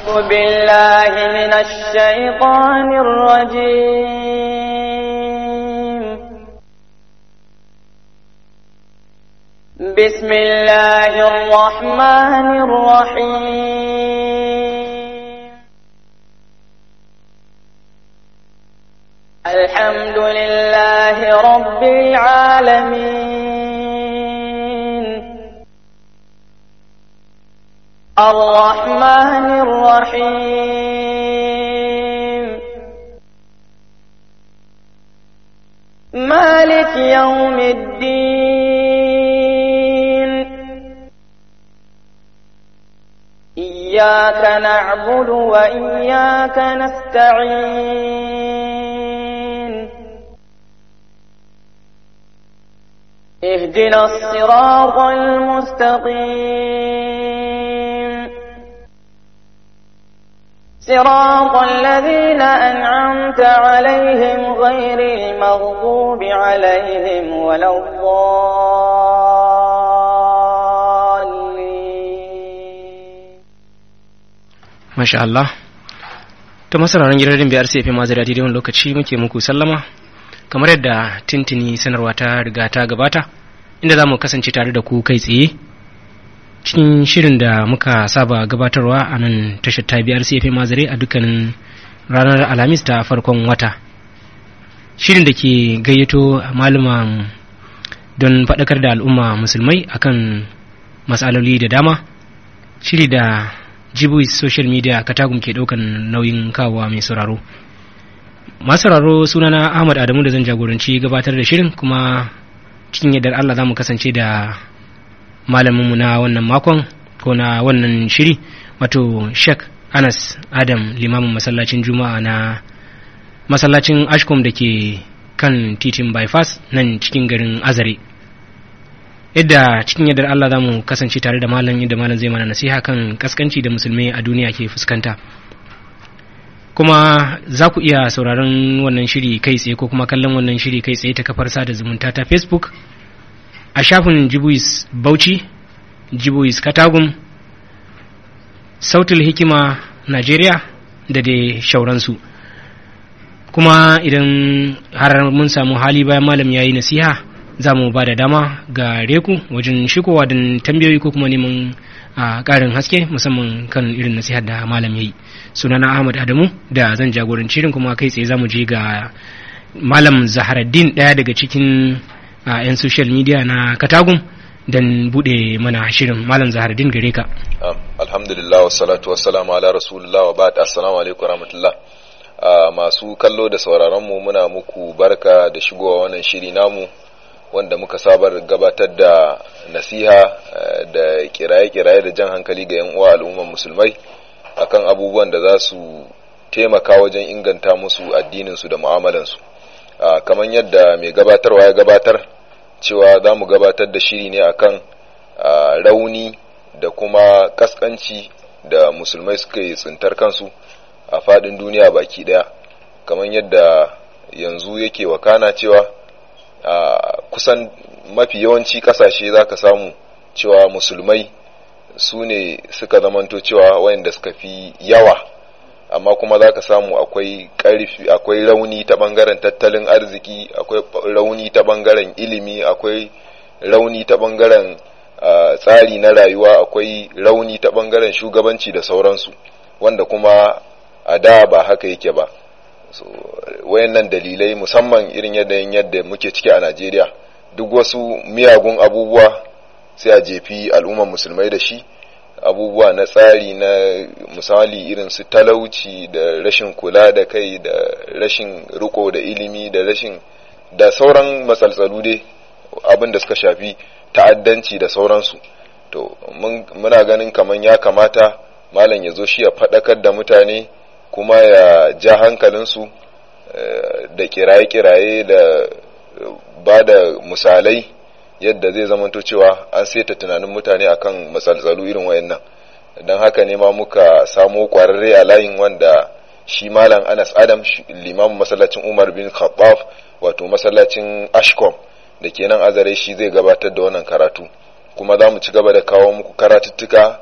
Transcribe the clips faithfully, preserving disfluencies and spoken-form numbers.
بالله من الشيطان الرجيم. بسم الله الرحمن الرحيم. الحمد لله رب العالمين. الرحمن الرحيم. مالك يوم الدين. إياك نعبد وإياك نستعين. اهدنا الصراط المستقيم. صراط الذين أنعمت عليهم غير المغضوب عليهم ولا الضالين. ما شاء الله. To masararan gidan biyar sai fi mazira daidai wani lokaci muke muku sallama kamar yadda tintini sanarwa ta riga ta gabata inda za mu kasance tare da ku kai tsaye cikin shirin da muka saba gabatarwa a nan tashar ta biyar C F M Mazare a dukkanin ranar Alhamis ta farkon wata. Shirin da ke gayyato malaman don faɗakar da al'umma musulmai akan matsaloli da dama. Shiri da Jibuis social media Katagum ke ɗaukan nauyin kawowa mai sauraro. Masu sauraro sunana Ahmad Adamu da zan jagoranci gabatar da shirin, kuma cikin yardar Allah za mu kasance da malaminmu na wannan makon ko na wannan shiri, wato Sheikh Anas Adam, limamin masallacin Juma'a na masallacin Ashkom da ke kan titin bypass nan cikin garin Azare. Yadda cikin yardar Allah za mu kasance tare da malam yadda malam zai mana nasiha kan kaskanci da musulmai a duniya ke fuskanta. Kuma za ku iya sauraron wannan shiri kai tsaye ko kuma kallon wannan shiri kai tsaye ta kafar sada zumunta ta Facebook a shafin Jibuis Bauchi, Jibuis Katagum, Sautul Hikima Najeriya da dai shauransu. Kuma idan har mun samu hali bayan malam yayi nasiha, za mu ba da dama ga reku wajen shigowa don tambayoyi ko kuma neman a ƙarin haske musamman kan irin nasihar da malam yayi. Sunana Ahmad Adamu da zan jagoranci shirin, kuma kai tsaye za mu je ga malam Zaharaddin, ɗaya daga cikin a yan social media na Katagum, don bude mana shirin. Malam Zaharaddin, gare ka. Alhamdulillah wa salatu wa salamu ala rasulullah wa ba'd. Assalamu alaikum wa rahmatullah. Masu kallo da sauraron mu, muna muku barka da shigowa wannan shiri namu wanda muka sabar gabatar da nasiha da kiraye-kiraye da jan hankali ga yan uwa al'umman musulmai akan abubuwan da za su taimaka wajen inganta musu addinin su da mu'amalan su. Kamar yadda mai gabatarwa ya gabatar cewa za mu gabatar da shiri ne akan rauni da kuma kaskanci da musulmai suka yi tsintar kansu a fadin duniya baki daya, kamar yadda yanzu yake wakana cewa kusan mafi yawanci kasashe za ka samu cewa musulmai su ne suka zamanto cewa wayanda suka fi yawa, amma kuma za ka samu akwai ƙarfi, akwai rauni ta ɓangaren tattalin arziki, akwai rauni ta ɓangaren ilimi, akwai rauni ta ɓangaren tsari na rayuwa, akwai rauni ta ɓangaren shugabanci da sauransu, wanda kuma a da ba haka yake ba. So, wayannan dalilai musamman irin yadda yadda muke ciki a Najeriya, duk wasu miyagun abubuwa sai a jefi al'umman musulmai da shi, abubuwa na tsari na misali irin su talauci da rashin kula da kai da rashin riko da ilimi da rashin da sauran matsaltsalu dai abin da suka shafi ta'addanci da sauransu. To muna ganin kaman ya kamata malam ya zo shi ya faɗakar da mutane kuma ya ja hankalinsu da kiraye-kiraye da ba da misalai yadda zai zamanto cewa an saita tunanin mutane akan matsaltsalu irin wayannan. Dan haka ne ma muka samo kwararre a layin wanda shi malam Anas Adam, limamin masallacin Umar bin Khattab, wato masallacin Ashkom da kenan Azare, shi zai gabatar da wannan karatu. Kuma za mu ci gaba da kawo muku karatuttuka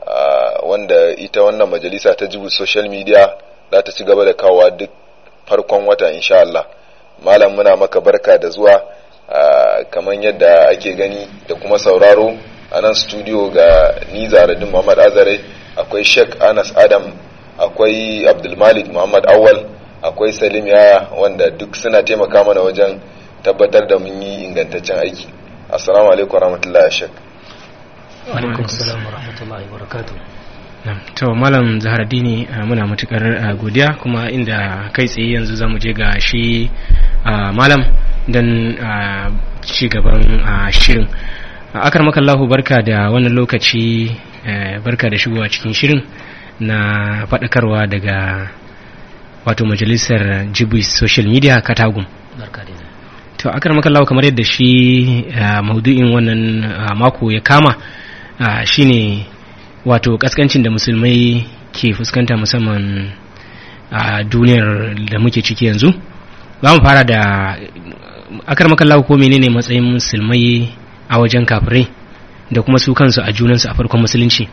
wanda ita wannan majalisa ta Jibu social media za ta ci gaba da kawowa duk farkon wata insha Allah. Malam muna maka barka da zuwa, kamar yadda ake gani da kuma sauraro a nan studio ga ni Zaradin Muhammad Azare, akwai Sheikh Anas Adam, akwai Abdulmalik Muhammad Awal, akwai Salim Yaya, wanda duk suna taimaka mana wajen tabbatar da mun yi ingantaccen aiki. Assalamu alaikum warahmatullahi Sheikh. Wa alaikum assalam warahmatullahi wabarakatuh. To Malam Zaharaddini, muna matukar godiya, kuma inda kai tsaye yanzu zamu je ga shi Malam don ci gaban shirin. Akar makallahu, barka da wannan lokaci, barka da shigowa cikin shirin na faɗakarwa daga wato majalisar Jibu social media Katagum. Barka da to akar makallahu, kamar yadda shi maudu'in wannan mako ya kama shine wato kaskancin da musulmai ke fuskanta musamman a duniyar da muke ciki yanzu. Za mu fara da akar makallahu, ko menene matsayin musulmai a wajen kafirai da kuma su kansu a junansu a farkon musulunci?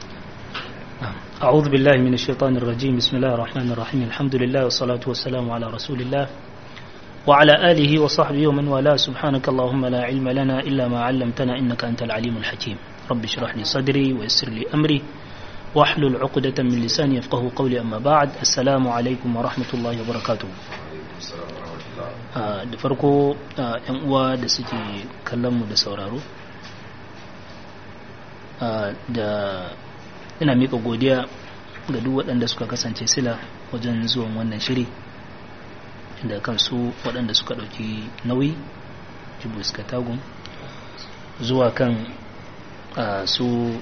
أعوذ بالله من الشيطان الرجيم بسم الله الرحمن الرحيم الحمد لله والصلاة والسلام على رسول الله وعلى آله وصحبه ومن والاه سبحانك اللهم لا علم لنا إلا ما علمتنا إنك أنت العليم الحكيم رب اشرح لي صدري ويسر لي أمري واحلل عقدة من لساني يفقه قولي أما بعد السلام عليكم ورحمة الله وبركاته. da farko yan uwa da suke kallon mu da sauraro, da ina mika godiya ga duk waɗanda suka kasance sila wajen zuwan wannan shiri, da kansu waɗanda suka ɗauki nauyi Jibu Katagum zuwa kan su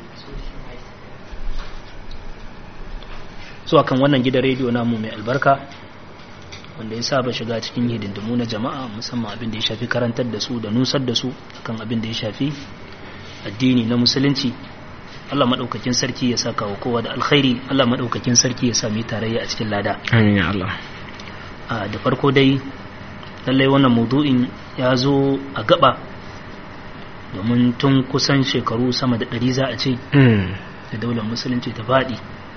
zuwa kan wannan gidan rediyo namu mai albarka, wanda ya saba shiga cikin hidindimu na jama'a, musamman abin da ya shafi karantar da su da nusar da su kan abin da ya shafi addini na musulunci. Allah madaukakin sarki ya saka wa kowa da alkhairi, Allah madaukakin sarki ya sami tarayya a cikin lada. Amin ya Allah. A da farko dai lallai wannan maudu'in ya zo a gaba, domin tun kusan shekaru sama da ɗari za a ce da daular musulunci ta faɗi,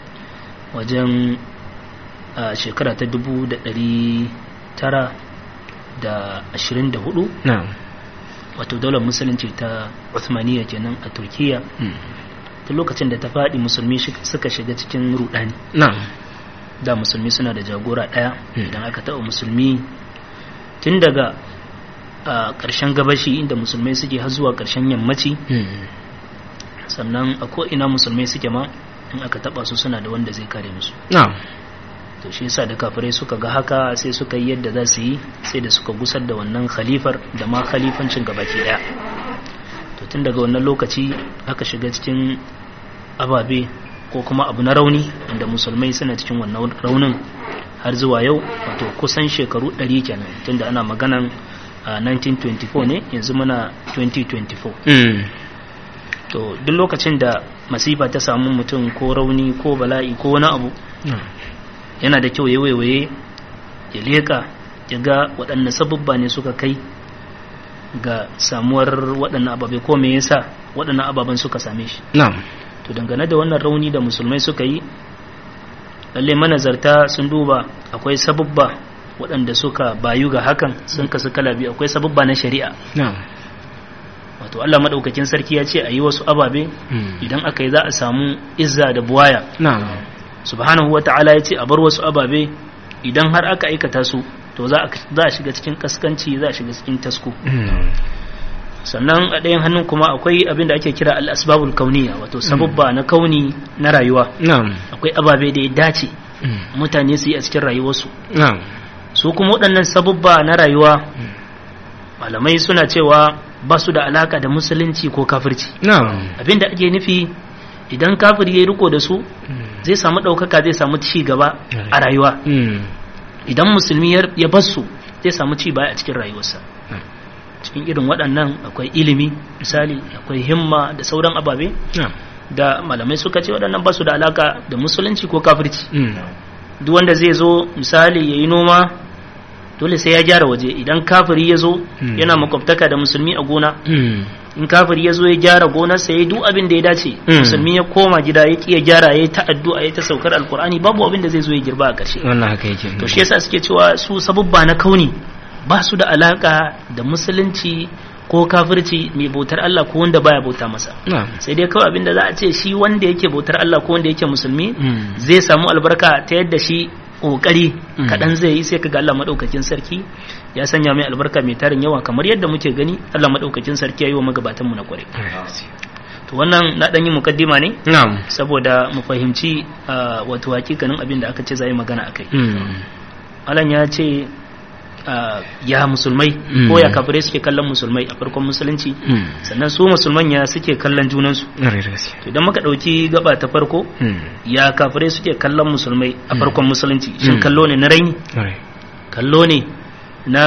wajen a shekara ta dubu da ɗari tara da ashirin da hudu, wato daular musulunci ta Uthmaniyya kenan a Turkiya. ta lokacin da ta faɗi musulmi suka shiga cikin rudani. Da musulmi suna da jagora ɗaya, idan aka taɓa musulmi tun daga ƙarshen gabashi inda musulmai suke har zuwa ƙarshen yammaci, sannan a ko'ina musulmai suke ma in aka taɓa su suna da wanda zai kare musu. To shi yasa da kafirai suka ga haka sai suka yi yadda za su yi, sai da suka gusar da wannan khalifar da ma khalifancin gabaki ɗaya. To tun daga wannan lokaci aka shiga cikin ababe ko kuma abu na rauni, inda musulmai suna cikin wannan raunin har zuwa yau, wato kusan shekaru ɗari kenan, tunda ana maganan a nineteen twenty-four ne, yanzu muna twenty twenty-four. To duk lokacin da masifa ta samu mutum ko rauni ko bala'i ko wani abu, yana da kyau ya waiwaye ya leka ya ga waɗanne sabubba ne suka kai ga samuwar waɗannan ababe, ko me yasa waɗannan ababen suka same shi. To dangane da wannan rauni da musulmai suka yi, lalle manazarta sun duba akwai sabubba waɗanda suka bayu ga hakan, sun kasu kala biyu. Akwai sabubba na shari'a, wato Allah madaukakin sarki ya ce a yi wasu ababe, idan aka yi za a samu izza da buwaya. Subhanahu wa ta'ala ya ce a bar wasu ababe, idan har aka aikata su to za a shiga cikin kaskanci, za a shiga cikin tasko. Sannan a ɗayan hannun kuma akwai abin da ake kira al-asbabul kauniya, wato sababba na kauni na rayuwa. Akwai ababe da ya dace mutane su yi a cikin rayuwarsu. Su kuma waɗannan sababba na rayuwa, malamai suna cewa ba su da alaka da musulunci ko kafirci. Abin da ake nufi, idan kafiri ya yi riko da su zai samu ɗaukaka, zai samu ci gaba a rayuwa. Idan musulmi ya bar su zai samu ci baya a cikin rayuwarsa. Cikin irin waɗannan akwai ilimi, misali akwai himma da sauran ababe da malamai suka ce waɗannan ba su da alaka da musulunci ko kafirci. Duk wanda zai zo misali ya yi noma, dole sai ya gyara waje. Idan kafiri ya zo yana makwabtaka da musulmi a gona, in kafiri ya zo ya gyara gonarsa ya yi duk abin da ya dace musulmi ya koma gida ya ki ya gyara ya yi ta addu'a ya ta saukar alkur'ani babu abin da zai zo ya girba a ƙarshe wannan haka yake to shi yasa suke cewa su sabubba na kauni ba su da alaka da musulunci ko kafirci mai bautar Allah ko wanda baya bauta masa sai dai kawai abin da za a ce shi wanda yake bautar Allah ko wanda yake musulmi zai samu albarka ta yadda shi kokari kaɗan zai yi sai kaga Allah madaukakin sarki ya sanya mai albarka mai tarin yawa kamar yadda muke gani Allah madaukakin sarki ya yi wa magabatan mu na kware to wannan na dan yi mukaddima ne na'am saboda mu fahimci wato hakikanin abin da aka ce zai magana akai Allah ya ce ya musulmai ko ya kafirai suke kallon musulmai a farkon musulunci sannan su musulman ya suke kallon junansu to idan muka dauki gaba ta farko ya kafirai suke kallon musulmai a farkon musulunci shin kallo ne na raini kallo ne na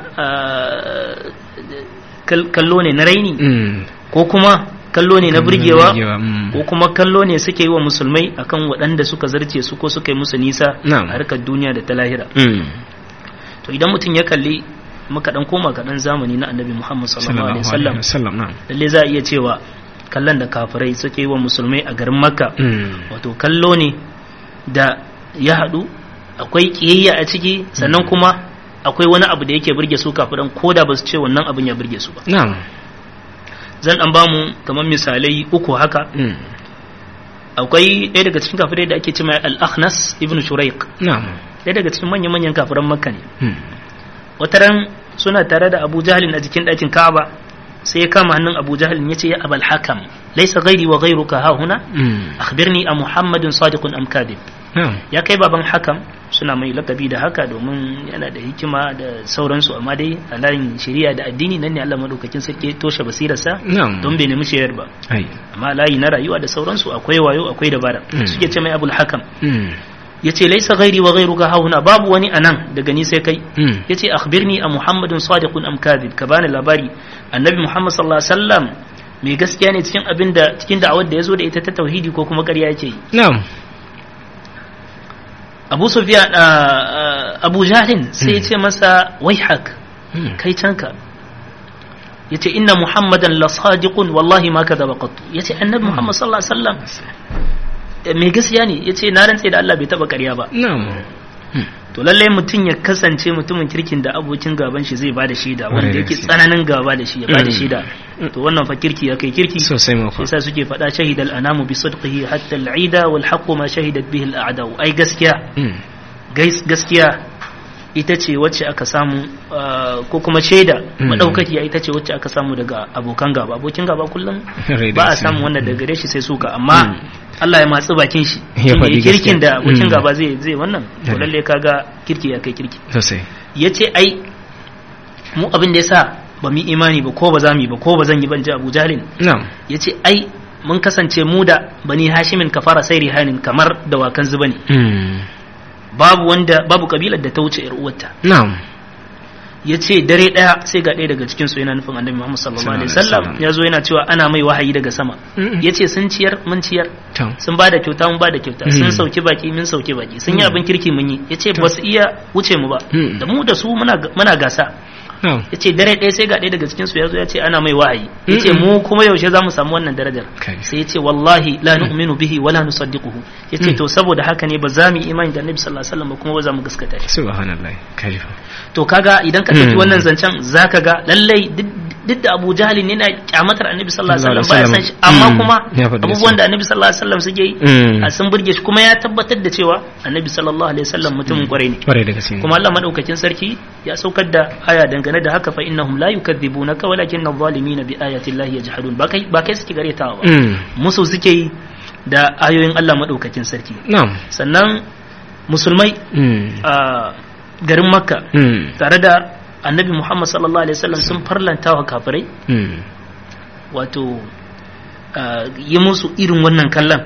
kallo ne na raini ko kuma kallo ne na burgewa ko kuma kallo ne suke yi wa musulmai akan waɗanda suka zarce su ko suka yi musu nisa a harkar duniya da ta lahira to idan mutum ya kalli muka dan koma ga dan zamani na annabi Muhammad sallallahu alaihi wasallam lalle za a iya cewa kallon da kafirai suke yi wa musulmai a garin Makka wato kallo ne da ya hadu akwai kiyayya a ciki sannan kuma akwai wani abu da yake burge su kafiran koda ba su ce wannan abin ya burge su ba na'am zan dan bamu kamar misalai uku haka akwai ɗaya daga cikin kafirai da ake cewa al-Akhnas ibn Shuraiq na'am ɗaya daga cikin manyan-manyan kafiran Makka ne wataran suna tare da Abu Jahl a jikin ɗakin Ka'aba sai ya kama hannun Abu Jahl ya ce ya Abul Hakam laysa ghairi wa ghayruka ha huna akhbirni a Muhammadun sadiqun am kadhib ya kai baban Hakam suna mai lakabi da haka domin yana da hikima da sauransu amma dai a layin shari'a da addini nan ne Allah madaukakin sarki toshe basirarsa don bai nemi shayar ba amma layi na rayuwa da sauransu akwai wayo akwai dabara suke ce mai Abul Hakam yace laisa ghairi wa ghairuka hauna babu wani anan daga ni sai kai yace akhbirni a Muhammadun sadiqun am kadhib ka bani labari annabi Muhammad sallallahu alaihi wasallam mai gaskiya ne cikin abinda cikin da'awar da yazo da ita ta tauhidi ko kuma ƙarya yake yi na'am Abu Sufyan Abu Jahl sai yace masa waihak kai canka yace inna Muhammadan la sadiqun wallahi ma kadhaba qattu yace annabi Muhammad sallallahu alaihi wasallam mai gaskiya ne ya ce na rantse da Allah bai taba ƙarya ba to lallai mutum ya kasance mutumin kirkin da abokin gaban shi zai bada shaida wanda yake tsananin gaba da shi ya bada shaida to wannan fa kirki ya kai kirki sosai ma yasa suke faɗa shahidal anamu bi sidqihi hatta al-ida wal haqqu ma shahidat bihi al-a'da ai gaskiya gaskiya ita ce wacce aka samu ko kuma shaida madaukakiya ita ce wacce aka samu daga abokan gaba abokin gaba kullum ba a samu wannan daga gare shi sai suka amma Allah ya matsi bakin shi ya kirkin da abokin gaba zai zai wannan to lalle kaga kirki ya kai kirki sosai yace ai mu abin da yasa ba mu imani ba ko ba za mu yi ba ko ba zan yi ban ji Abu Jahlin yace ai mun kasance mu da bani Hashimin kafara sai rihanin kamar dawakan zuba ne babu wanda babu kabilar da ta wuce yar uwarta na'am yace dare daya sai ga ɗaya daga cikin su yana nufin Annabi Muhammad sallallahu alaihi wasallam yazo yana cewa ana mai wahayi daga sama yace sun ciyar mun ciyar sun bada kyauta mun bada kyauta sun sauki baki mun sauki baki sun yi abin kirki mun yi yace ba su iya wuce mu ba da mu da su muna muna gasa yace dare ɗaya sai ga ɗaya daga cikin su yazo yace ana mai wahayi yace mu kuma yaushe zamu samu wannan darajar sai yace wallahi la nu'minu bihi wala nusaddiquhu yace to saboda haka ne ba za mu imani da Annabi sallallahu alaihi wasallam kuma ba za mu gaskata shi subhanallahi karifa to kaga idan ka tafi wannan zancen zaka ga lallai duk da Abu Jahl ne na kyamatar Annabi sallallahu alaihi wasallam ba ya san shi amma kuma abubuwan da Annabi sallallahu alaihi wasallam suke yi a sun burge shi kuma ya tabbatar da cewa Annabi sallallahu alaihi wasallam mutumin kwarai ne kuma Allah madaukakin sarki ya saukar da aya dangane da haka fa innahum la yukadzibunaka walakinna adh-dhalimina bi ayati llahi yajhadun ba kai ba kai suke garetawa ba musu suke yi da ayoyin Allah madaukakin sarki sannan musulmai a garin Makka tare da Annabi Muhammad sallallahu alaihi wasallam sun farlanta wa kafirai wato yi musu irin wannan kallon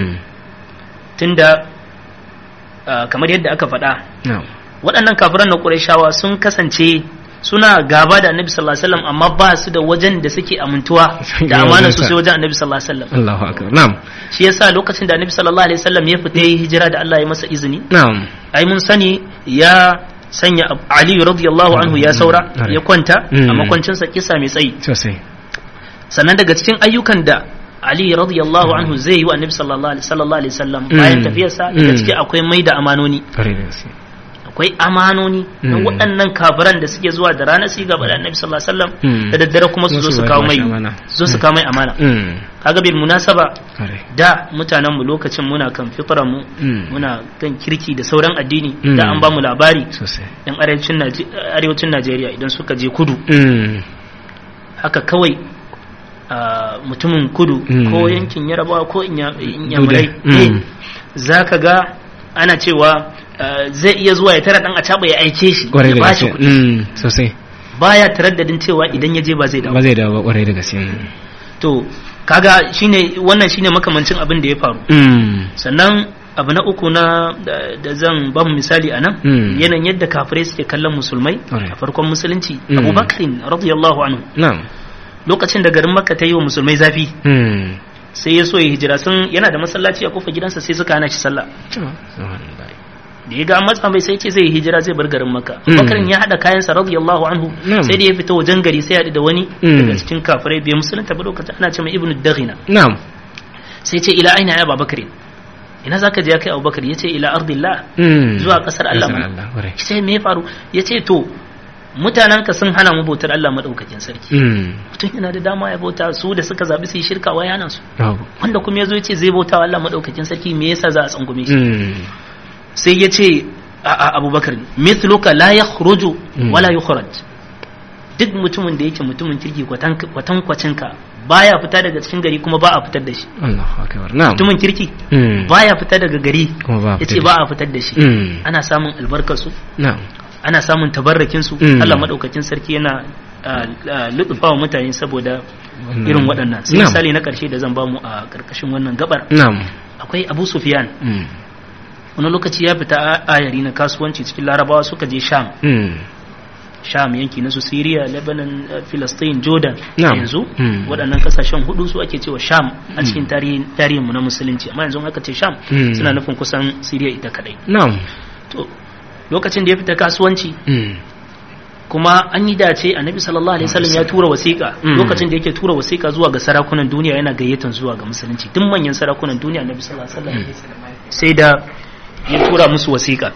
tunda kamar yadda aka faɗa waɗannan kafiran na Qurayshawa sun kasance suna gaba da Annabi sallallahu alaihi wasallam amma ba su da wajen da suke amintuwa da amana su sai wajen Annabi sallallahu alaihi wasallam Allahu akbar na'am shi yasa lokacin da Annabi sallallahu alaihi wasallam ya fita yi hijira da Allah ya masa izini na'am ai mun sani ya sanya Ali radiyallahu anhu ya saura ya kwanta a makwancinsa kisa mai tsayi sosai sannan daga cikin ayyukan da Ali radiyallahu anhu zai yi wa annabi sallallahu alaihi wasallam bayan tafiyarsa daga ciki akwai mai da amanoni akwai amanoni na waɗannan kafiran da suke zuwa da ranar su gaba da annabi sallallahu alaihi wasallam da daddare kuma su zo su kawo mai zo su kawo mai amana kaga bil munasaba da mutanen mu lokacin muna kan fitran mu muna kan kirki da sauran addini da an ba mu labari yan arewacin arewacin Najeriya idan suka je kudu haka kawai mutumin kudu ko yankin Yarabawa ko Inyamurai zaka ga ana cewa zai iya zuwa ya tara dan a caba ya aike shi ya ba shi kuɗi sosai baya taraddadin cewa idan ya je ba zai dawo ba zai dawo kwarai da gaske to kaga shine wannan shine makamancin abin da ya faru sannan abu na uku na da zan ba mu misali anan yanayin yadda kafirai suke kallon musulmai a farkon musulunci Abubakar radiyallahu anhu na'am lokacin da garin Makka ta yi wa musulmai zafi sai ya so ya hijira sun yana da masallaci a kofar gidansa sai suka hana shi sallah da ya ga matsa mai sai ce zai hijira zai bar garin Makka Abubakar ya hada kayansa radiyallahu anhu sai da ya fita wajen gari sai ya haɗu da wani daga cikin kafirai bai musulunta ba lokacin ana ce mai Ibn Daghina na'am sai ce ila aina ya Abubakar ina zaka je kai Abubakar yace ila ardillah zuwa kasar Allah sai me ya faru yace to mutanenka sun hana mu bautar Allah madaukakin sarki mutum yana da dama ya bauta su da suka zabi su yi shirka wa yana su wanda kuma yazo yace zai bauta wa Allah madaukakin sarki me yasa za a tsangume shi sai yace a Abubakar mithluka la yakhruju wala yukhraj duk mutumin da yake mutumin kirki kwatan kwatan kwacinka baya fita daga cikin gari kuma ba a fitar da shi Allahu akbar na'am mutumin kirki baya fita daga gari yace ba a fitar da shi ana samun albarkar su na'am ana samun tabarrakin su Allah madaukakin sarki yana lutufa wa mutane saboda irin waɗannan sai misali na ƙarshe da zan ba mu a ƙarƙashin wannan gabar akwai Abu Sufyan wani lokaci ya fita ayari na kasuwanci cikin Larabawa suka je Sham Sham yanki na su Syria Lebanon Palestine Jordan yanzu waɗannan kasashen hudu su ake cewa Sham a cikin tarihin tarihin mu na musulunci amma yanzu aka ce Sham suna nufin kusan Syria ita kadai to lokacin da ya fita kasuwanci kuma an yi dace annabi sallallahu alaihi wasallam ya tura wasiƙa lokacin da yake tura wasiƙa zuwa ga sarakunan duniya yana gayyatan zuwa ga musulunci duk manyan sarakunan duniya annabi sallallahu alaihi wasallam sai da ya tura musu wasiƙa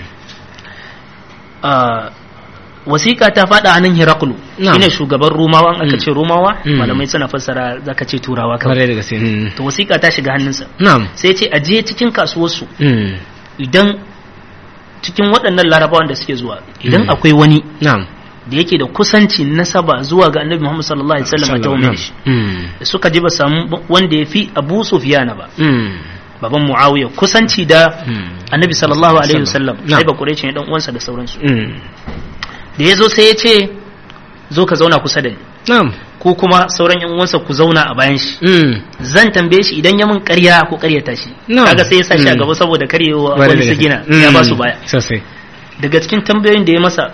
wasiƙa ta faɗa a nan Hiraklu shine shugaban Rumawa aka ce Rumawa malamai suna fassara zaka ce Turawa kawai to wasiƙa ta shiga hannunsa sai ya ce aje cikin kasuwarsu idan cikin waɗannan larabawan da suke zuwa idan akwai wani da yake da kusanci nasaba zuwa ga annabi Muhammad sallallahu alaihi wasallam ta umar shi suka ji ba samu wanda ya fi Abu Sufyan ba baban Muawiya kusanci da annabi sallallahu alaihi wasallam sai ba Quraysh ne dan uwansa da sauransu da yazo sai ya ce zo ka zauna kusa da ni ko kuma sauran yan uwansa ku zauna a bayan shi zan tambaye shi idan ya mun ƙarya ko ƙaryata shi kaga sai ya sa shi a gaba saboda karyewa wani su gina ya ba su baya daga cikin tambayoyin da ya masa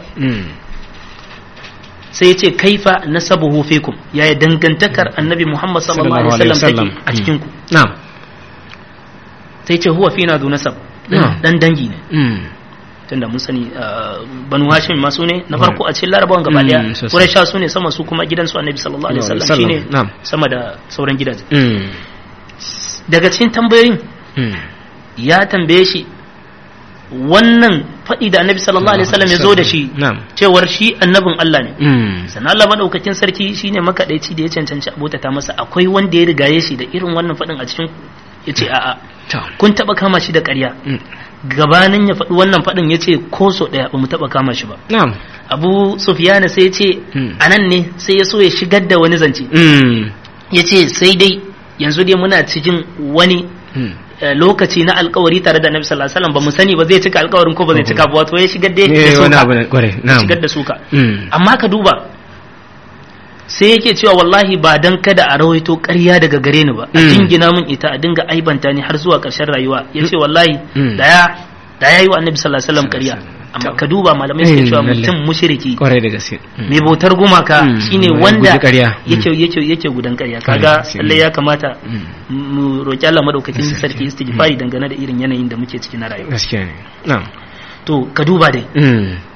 sai ya ce kaifa nasabuhu fikum yaya dangantakar annabi Muhammad sallallahu alaihi wasallam take a cikin ku sai ya ce huwa fina du nasab dan dangi ne tunda mun sani banu hashim ma su ne na farko a cikin larabawan gaba daya quraisha su ne sama su kuma gidansu annabi sallallahu alaihi wasallam shine sama da sauran gidaje daga cikin tambayoyin ya tambaye shi wannan faɗi da annabi sallallahu alaihi wasallam ya zo da shi cewar shi annabin Allah ne sannan Allah madaukakin sarki shine makadaici da ya cancanci abota ta masa akwai wanda ya rigaye shi da irin wannan faɗin a cikin yace a'a kun taba kama shi da ƙarya gabanin ya faɗi wannan faɗin ya ce ko so ɗaya ba mu taɓa kama shi ba Abu Sufyana sai ya ce a nan ne sai ya so ya shigar da wani zance ya ce sai dai yanzu dai muna cikin wani lokaci na alkawari tare da Annabi sallallahu alaihi wasallam ba mu sani ba zai cika alkawarin ko ba zai cika ba wato ya shigar da suka shigar da suka amma ka duba sai yake cewa wallahi ba dan kada a rawaito ƙarya daga gare ni ba a jingina min ita a dinga aibanta ni har zuwa ƙarshen rayuwa yace wallahi da ya da yayi wa Annabi sallallahu alaihi wasallam ƙarya amma ka duba malamai suke cewa mutum mushriki kwarai da gaske mai bautar gumaka shine wanda yake yake yake gudan ƙarya kaga lalle ya kamata mu roki Allah madaukakin sarki istighfari dangane da irin yanayin da muke ciki na rayuwa gaskiya ne na'am to ka duba dai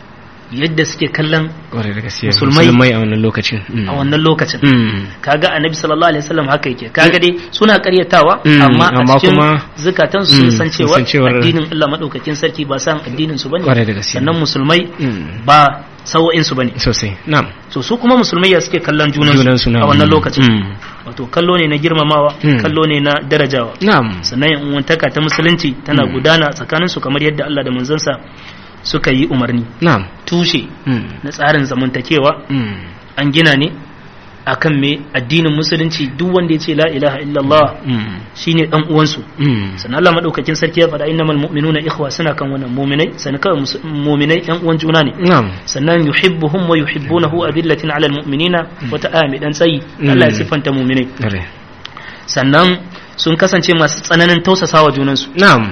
yadda suke kallon kwarai da gaskiya musulmai musulmai a wannan lokacin a wannan lokacin Mm. kaga annabi sallallahu alaihi wasallam haka yake kaga dai suna karyatawa Mm, amma amma a cikin kuma- zukatan su sun Mm, san sun cewa san cewar- addinin Allah madaukakin sarki ba san addinin su bane Kwarai da gaske. sannan musulmai Mm. ba sawo'in su bane sosai na'am to su kuma musulmai ya suke kallon junan Junansu, su na'am. a wannan lokacin Mm. wato kallo ne na girmamawa Mm. kallo ne na darajawa na'am sannan yan uwantaka ta musulunci tana Mm. gudana tsakanin su kamar yadda Allah da manzansa suka yi umarni na'am tushe Mm. na tsarin zamantakewa Mm. an gina ne akan me addinin musulunci duk wanda ya ce la ilaha illallah Mm. shine dan uwansu Mm. sannan Allah madaukakin sarki ya faɗa innamal mu'minuna ikhwa suna kan wannan mu'minai sannan kawai mus- mu'minai yan uwan juna ne na'am sannan yuhibbuhum wa yuhibbunahu adillatin 'alal mu'minina wata aya mai dan tsayi Allah ya Mm. sifanta mu'minai Kwarai. sannan sun kasance masu tsananin tausasawa junansu na'am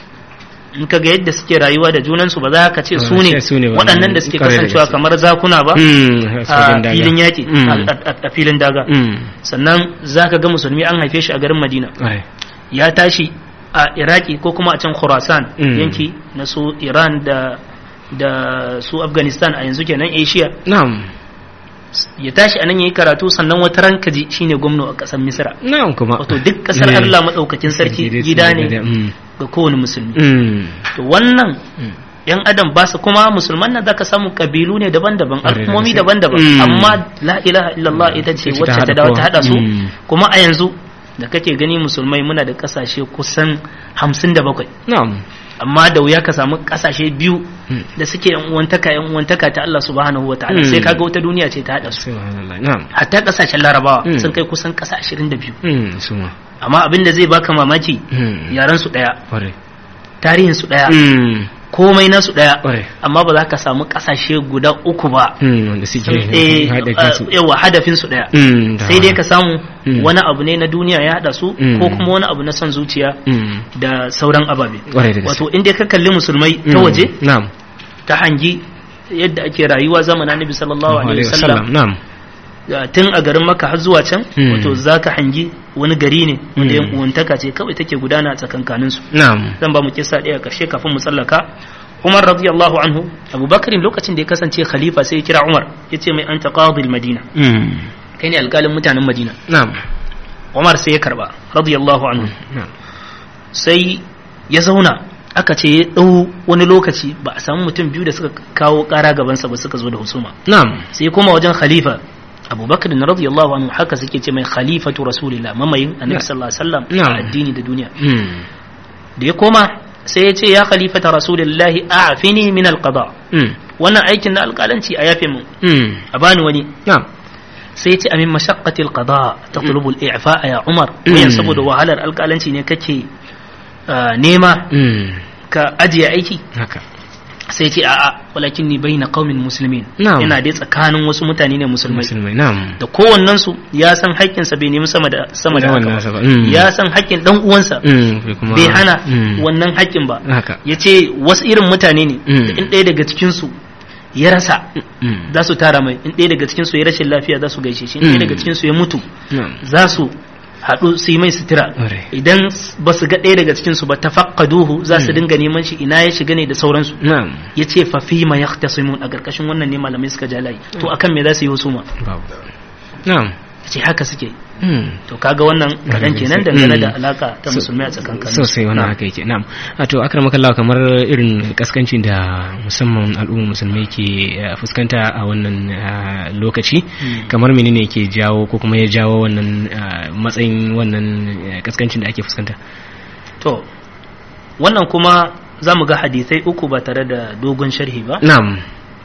in ka ga yadda suke rayuwa da junansu ba za ka ce Ba su za ne ka ce su ne ba. waɗannan da suke Kwarai da kasancewa gaske. kamar zakuna ba Mm. a fagen daga. filin yaƙi Mm. a- a a filin daga Mm. sannan za ka ga musulmi an haife shi a garin madina Kwarai. ya tashi a iraki ko kuma a can khurasan Mm. yanki na su iran da da su afghanistan a yanzu kenan asia na'am ya tashi a nan ya yi karatu sannan wata rankaji shine gwamna a ƙasar misra na'am kuma wato duk ƙasar Eh. allah maɗaukakin sarki gida ne Mm. ga kowane musulmi Mm. to wannan Mm. yan adam ba su kuma musulman nan zaka samu kabilu ne daban-daban Ƙwarai da al'ummomi gaske. daban-daban Mm. amma la ilaha illallah ita ce Ita ta wacce ta haɗa dawo ta kowa. hada su Mm. kuma a yanzu da kake gani musulmai muna da kasashe kusan hamsin da bakwai na'am amma da wuya ka samu kasashe biyu Mm. da suke yan uwantaka yan uwantaka ta Allah subhanahu wa ta'ala Mm. sai kaga wata duniya ce ta hada su subhanallah na'am hatta kasashen larabawa Mm. sun kai kusan kasa ashirin da biyu Mm. suma amma abin da zai baka mamaki Mm. yaran su daya Kwarai. tarihin su daya Mm. komai nasu daya Kwarai. amma ba za ka samu kasashe guda uku ba Mm. wanda suke eh haɗa kansu yawa hadafin su daya Mm. da- sai dai ka samu Mm. wani abu ne na duniya ya hada su Mm. ko kuma wani abu na son zuciya Mm. da sauran ababe Kwarai da gaske. wato inda ka kalli musulmai ta Mm. waje na'am ta hangi yadda ake rayuwa zamanin Annabi sallallahu alaihi wasallam na'am ya, tun a garin Makka har zuwa can Mm. wato zaka hangi wani gari ne wanda Mm. yan uwantaka ce kawai take gudana a tsakankanin su na'am zan ba mu kissa daya karshe kafin mu tsallaka Umar radiyallahu anhu Abu Bakr lokacin da ya kasance khalifa sai ya kira Umar yace mai anta qadil Madina Mm. kai ne alƙalin mutanen Madina na'am Umar sai ya karba radiyallahu anhu na'am sai ya zauna aka ce ya ɗau wani lokaci ba a samu mutum biyu da suka kawo ƙara gabansa ba suka zo da husuma na'am sai ya koma wajen khalifa abubakar na radiyallahu anhu haka suke ce mai khalifatu rasulillah mamayin annabi sallallahu alaihi wasallam Na'am. a addini da duniya Mm. da ya koma sai ya ce ya khalifata rasulillah a'fini min alqada Mm. wannan aikin na alƙalanci a yafe mu Mm. a bani wani na'am sai ya ce amin mashaqqati alqada tatlubu al-i'fa ya umar Mm. wayan saboda wahalar alƙalanci ne kake ah, nema Mm. ka ajiye aiki haka sai ce a'a walakin ni bai na qaumin muslimin Na'am. yana dai tsakanin wasu mutane ne musulmai musulmai na'am da kowannen su ya san haƙƙinsa bai nemi sama da sama da Da haka wannan ba. sa ba. Mm. ya san haƙƙin dan uwansa Mm. bai kuma bai hana Mm. wannan haƙƙin ba haka yace wasu irin mutane ne Mm. da in ɗaya daga cikin su ya rasa Mm. za su tara mai in ɗaya daga cikin su ya rashin lafiya za su gaishe shi in ɗaya Mm. daga cikin su ya mutu na'am za su haɗu su yi mai sutura Ƙwarai. idan ba su ga ɗaya daga cikin su ba tafaqaduhu za su Mm. dinga neman shi ina ya shiga ne da sauransu na'am ya ce fa fi ma yahtasimun a ƙarƙashin wannan ne malamai suka ja layi to akan me za su yi husuma babu na'am ya ce haka suke Mm. to kaga wannan kaɗan kenan Mm. dangane da alaka ta musulmai a tsakankanin sosai wannan haka yake na'am a to akram kallahu kamar irin kaskancin da musamman al'ummar musulmai ke eh, fuskanta a wannan eh, lokaci kamar menene ke jawo ko kuma ya jawo wannan eh, matsayin wannan eh, kaskancin da ake fuskanta to wannan kuma za mu ga hadisai uku ba tare da dogon sharhi ba na'am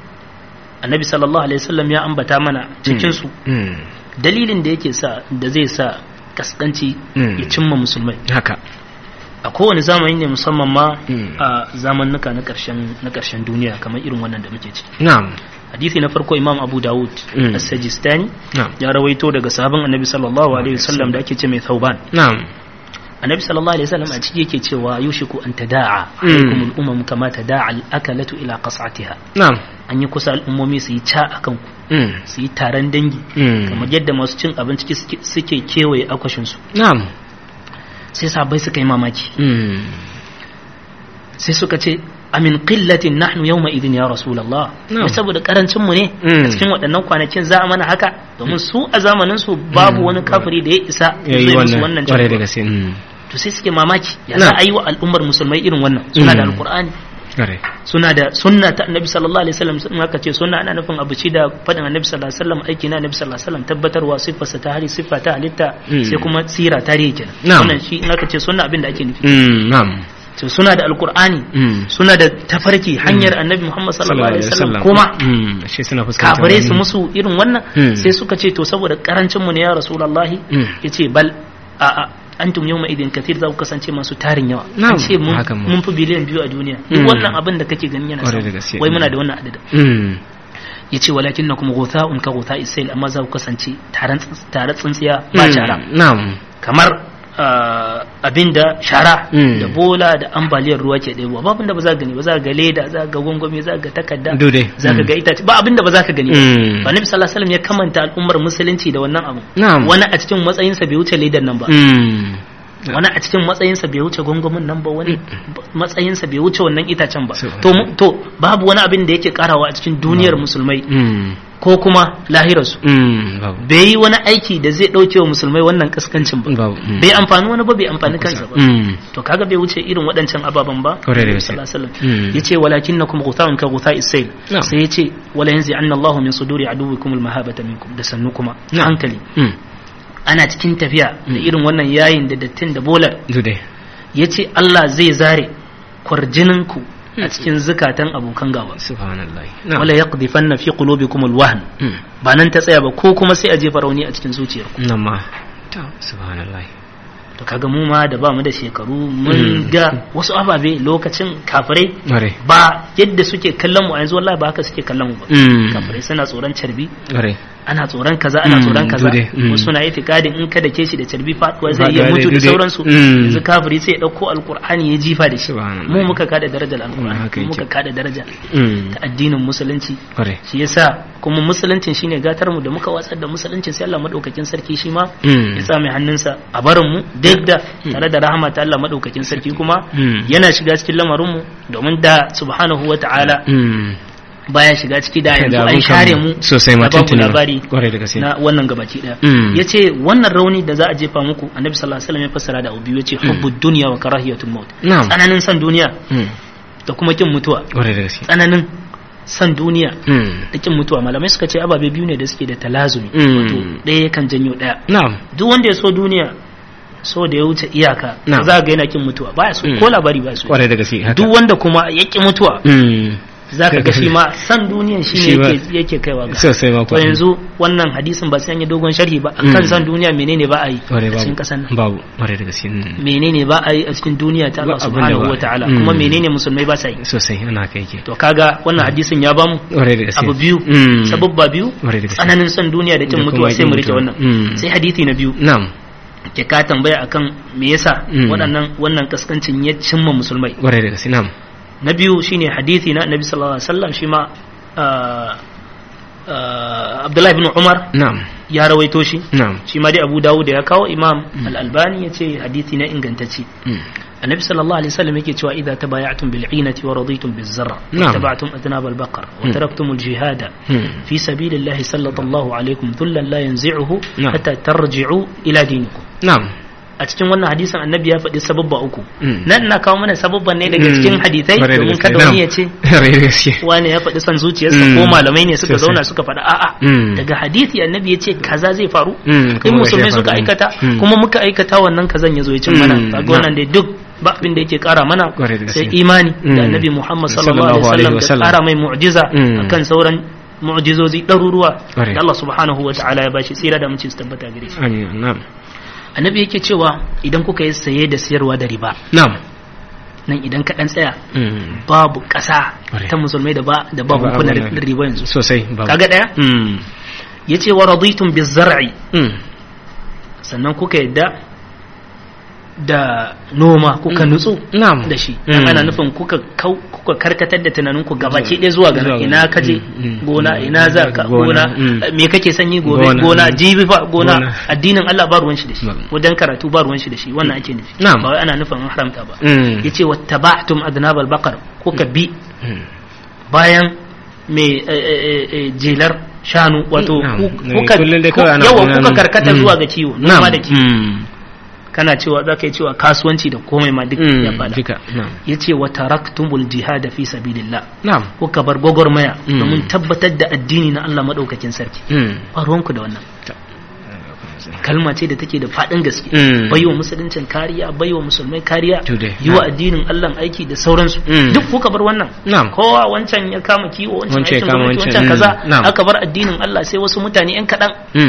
annabi sallallahu alaihi wasallam ya ambata mana cikin su Mm. dalilin da yake sa da zai sa kaskanci Mm. ya cimma musulmai haka a kowane zamani ne musamman ma Mm. a zamannuka na ƙarshen na ƙarshen duniya kamar irin wannan da muke ciki na'am hadisi na farko imam abu dawud Mm. as-sajistani na'am ya rawaito daga sahabin annabi sallallahu alaihi wasallam da ake ce mai thauban na'am annabi sallallahu alaihi wasallam a ciki yake cewa yushiku an tada'a Mm. alaikum al-umam kama tada'a al-akalatu ila qas'atiha na'am an yi kusa al'ummomi su yi ca akan ku Mm. su yi taron dangi Mm. kamar yadda masu cin abinci suke- suke kewaye akwashin su na'am sai sahabbai suka yi mamaki Mm. sai suka ce amin qillatin nahnu yawma idin ya rasulullah Na'am. saboda karancin mu ne Mm. a cikin waɗannan kwanakin za a mana haka domin su a zamanin su babu Mm. wani kafiri da ya isa ya ya yi zo ya musu wannan wannan kwarai da jarabawa. gaske mm. to sai suke mamaki ya Na'am. za a yi wa al'ummar musulmai irin wannan suna da Mm. alqur'ani kwarai suna da sunna ta annabi sallallahu alaihi wasallam in aka ce sunna ana nufin abu ci da fadin annabi sallallahu alaihi wasallam aiki na annabi sallallahu alaihi wasallam tabbatarwa siffarsa ta hari siffa ta halitta Mm. sai kuma sira tarihi kenan Na'am. wannan shi in aka ce sunna abin da ake nufi Mm, na'am to suna da alqur'ani Mm. suna da tafarki hanyar annabi muhammad sallallahu alaihi wasallam kuma Mm, shi suna fuskantar kafirai su wannan. musu irin wannan Mm. sai suka ce to saboda karancin mu ne ya rasulullahi Mm. yace bal a a antum yawma idin kathir za ku kasance masu tarin yawa Na'am, an ce mun haka ma. mun fi biliyan biyu a duniya duk Mm. wannan abin da kake gani yana Kwarai da sama gaske. wai muna da wannan adadin Mm. yace walakinnakum ghutha'un ka ghutha'i sayl amma za ku kasance taron tare tsintsiya ba Mm, shara na'am kamar ah, abinda shara Mm. da bola da ambaliyar ruwa ke ɗebo ba abinda ba za ka gani ba za ka ga leda za ka ga gwangwami za ka ga takarda Dude. za ka Mm. ga itace ba abinda ba za ka gani ba Mm. ba nabi sallallahu alaihi wasallam ya kamanta al'ummar musulunci da wannan abu Na'am. wani a cikin matsayinsa bai wuce ledan nan ba Mm. wani a cikin matsayinsa bai wuce gwangwamin nan ba wani matsayinsa bai wuce wannan itacen ba So- to mu- to babu wani abin da yake karawa a cikin duniyar musulmai Mm. ko kuma lahirarsu Mm. babu bai yi wani aiki da zai dauke wa musulmai wannan kaskancin ba babu Mm. bai amfani wani ba bai amfani kansa ba Mm. to kaga bai wuce irin waɗancan ababen ba Kwarai da gaske. sallallahu alaihi Mm. wasallam yace walakinnakum ghutha'un ka ghutha'i sayl Na'am. sai yace wala yanzi anna Allahu min suduri aduwwikum al-mahabata minkum da sannu kuma Na'am. hankali Mm. ana cikin tafiya da Mm. irin wannan yayin da dattin da bolar Dude. yace Allah zai zare kwarjininku a Mm. cikin zukatan abokan gaba Subhanallah. Na'am. wala yaqdhifanna fi qulubikum al-wahn Mm. ba nan ta tsaya ba ko kuma sai a jefa rauni a cikin zuciyarku Nan ma. Ta subhanallah. to kaga mu ma da ba mu da shekaru mun Mm. ga wasu ababe lokacin kafirai Kwarai. ba yadda suke kallon mu a yanzu wallahi ba haka suke kallon mu ba Mm. kafirai suna tsoron carbi Kwarai. ana tsoron kaza ana Mm, tsoron kaza dude, mm. wasu na itikadin in kada ke shi da carbi faduwa zai Faduwa iya mutu dai, da dude. sauransu Mm. yanzu kafiri sai ya dauko alqur'ani ya jifa da shi Subhanallah. mu muka kada darajar Mm, alqur'ani haka mu muka yake. kada daraja Mm. ta addinin musulunci Kwarai. shi yasa kuma musuluncin shine gatar mu da muka watsar da musuluncin sai Allah madaukakin sarki shi ma Mm. ya sa mai hannunsa a barin mu duk da Mm. tare da rahama ta Allah madaukakin sarki kuma Mm. yana shiga cikin lamarin mu domin da subhanahu wata'ala Mm. baya shiga ciki da yanzu Da an abun share kan- mu sosai ma na babu tuntuni ma. labari Kwarai da gaske. na wannan gabaki daya Mm. yace wannan rauni da za a jefa muku annabi sallallahu alaihi wasallam ya fassara da abu biyu yace hubbud dunya wa karahiyatul maut Na'am. tsananin san duniya Mm. da kuma kin mutuwa Kwarai da gaske. tsananin san duniya Mm. da kin mutuwa malamai suka ce ababe biyu ne da suke da talazumi Mm. wato ɗaya yakan janyo ɗaya Na'am. duk wanda ya so duniya so da ya wuce iyaka Na'am. za ga yana kin mutuwa baya so Mm. ko labari baya so Kwarai da gaske. haka. duk wanda kuma ya ki mutuwa Mm. za ka ga shi ma san duniyan shi Shi ne ba- yake- yake kaiwa ga Sosai ma to kuwa. yanzu wannan hadisin ba sai an yi dogon sharhi ba akan Mm. san duniya menene ba a yi Kwarai a cikin babu. kasan nan Babu. Kwarai da gaske. Mm. menene ba a yi a cikin duniya ta Allah Ba abin da subhanahu ba a wa yi. ta'ala Mm. kuma menene musulmai ba sa yi Sosai ana haka yake. to kaga wannan hadisin ya bamu Kwarai da gaske. abu biyu Mm. sababba biyu Kwarai da gaske. tsananin son duniya da kin Da mutuwa kuma sai mu kin rike mutuwa. wannan Mm. sai hadisi na biyu Na'am. ke ka tambaya akan me yasa Mm. waɗannan wannan kaskancin ya cimma musulmai Kwarai da gaske. Na'am. na biyu shine hadisi na annabi sallallahu alaihi wasallam shi ma ah, ah, Abdullahi ibn Umar Na'am. ya rawaito shi Na'am. shi ma dai Abu Dawud ya kawo Imam Al-Albani ya ce hadisi na ingantacce Mm. annabi sallallahu alaihi wasallam yake cewa idza tabaya'tum bil 'inati wa raditum biz zarra Na'am. taba'tum adnab al baqar wa Mm. taraktum al jihada Mm. fi sabilillahi sallallahu alaikum dhullan la yanzi'uhu Na'am. hatta tarji'u ila dinikum Na'am. a cikin wannan hadisin annabi ya faɗi sababba uku Mm. nan ina kawo mana sababban ne daga Mm. cikin hadisai Kwarai da domin gaske. kada Na'am. wani ya ce Kwarai da gaske. wani ya faɗi son zuciyarsa Mm. ko malamai ne suka Sosai. zauna suka faɗa a'a Mm. daga hadisi annabi ya ce kaza zai faru Mm. in Kuma musulmai gashi ya suka faru. aikata Mm. kuma muka aikata wannan kazan ya zo ya cin Mm. mana kaga wannan dai duk ba abin da yake kara mana Kwarai da gaske. sai imani da Mm. annabi Muhammad Sallallahu sallallahu alaihi alaihi wasallam wasallam. da kara mai mu'jiza Mm. akan sauran mu'jizozi ɗaruruwa Kwarai. da Allah subhanahu wa ta'ala ya bashi tsira da mutum su tabbata gare shi Amin. Na'am. annabi yake cewa idan kuka yi saye da siyarwa da riba Na'am. nan idan ka dan tsaya Mm. babu ƙasa Kwarai. ta musulmai da ba da babu Ba- kuna ba- riba yanzu Sosai. Babu. kaga daya Mm. yace wa raditum bizar'i Mm. sannan kuka yadda da noma kuka nutsu na'am da shi dan ana nufin kuka kau kuka karkatar da tunanin ku gabaki ɗaya zuwa ga ina kaje gona ina za ka gona me kake sanyi gobe gona jibi fa gona addinin Allah ba ruwan shi da shi wajen karatu ba ruwan shi da shi wannan ake nufi ba wai ana nufin an haramta ba yace wattaba'tum adnabal baqar kuka bi bayan me jelar shanu wato kuka yawa kuka karkata zuwa ga kiwo noma da kiwo kana cewa za ka yi cewa kasuwanci da komai ma duk ya fada ya ce wa taraktumul jihada fi sabilillah kuka bar gwagwarmaya domin tabbatar da addini na Allah madaukakin sarki ba ruwanku da wannan kalma ce da take da faɗin gaske baiwa musuluncin kariya baiwa musulmai kariya yi wa addinin Allah aiki da sauransu duk kuka bar wannan kowa wancan ya kama kiwo wancan aikin gwamnati wancan kaza aka bar addinin Allah sai wasu mutane yan kaɗan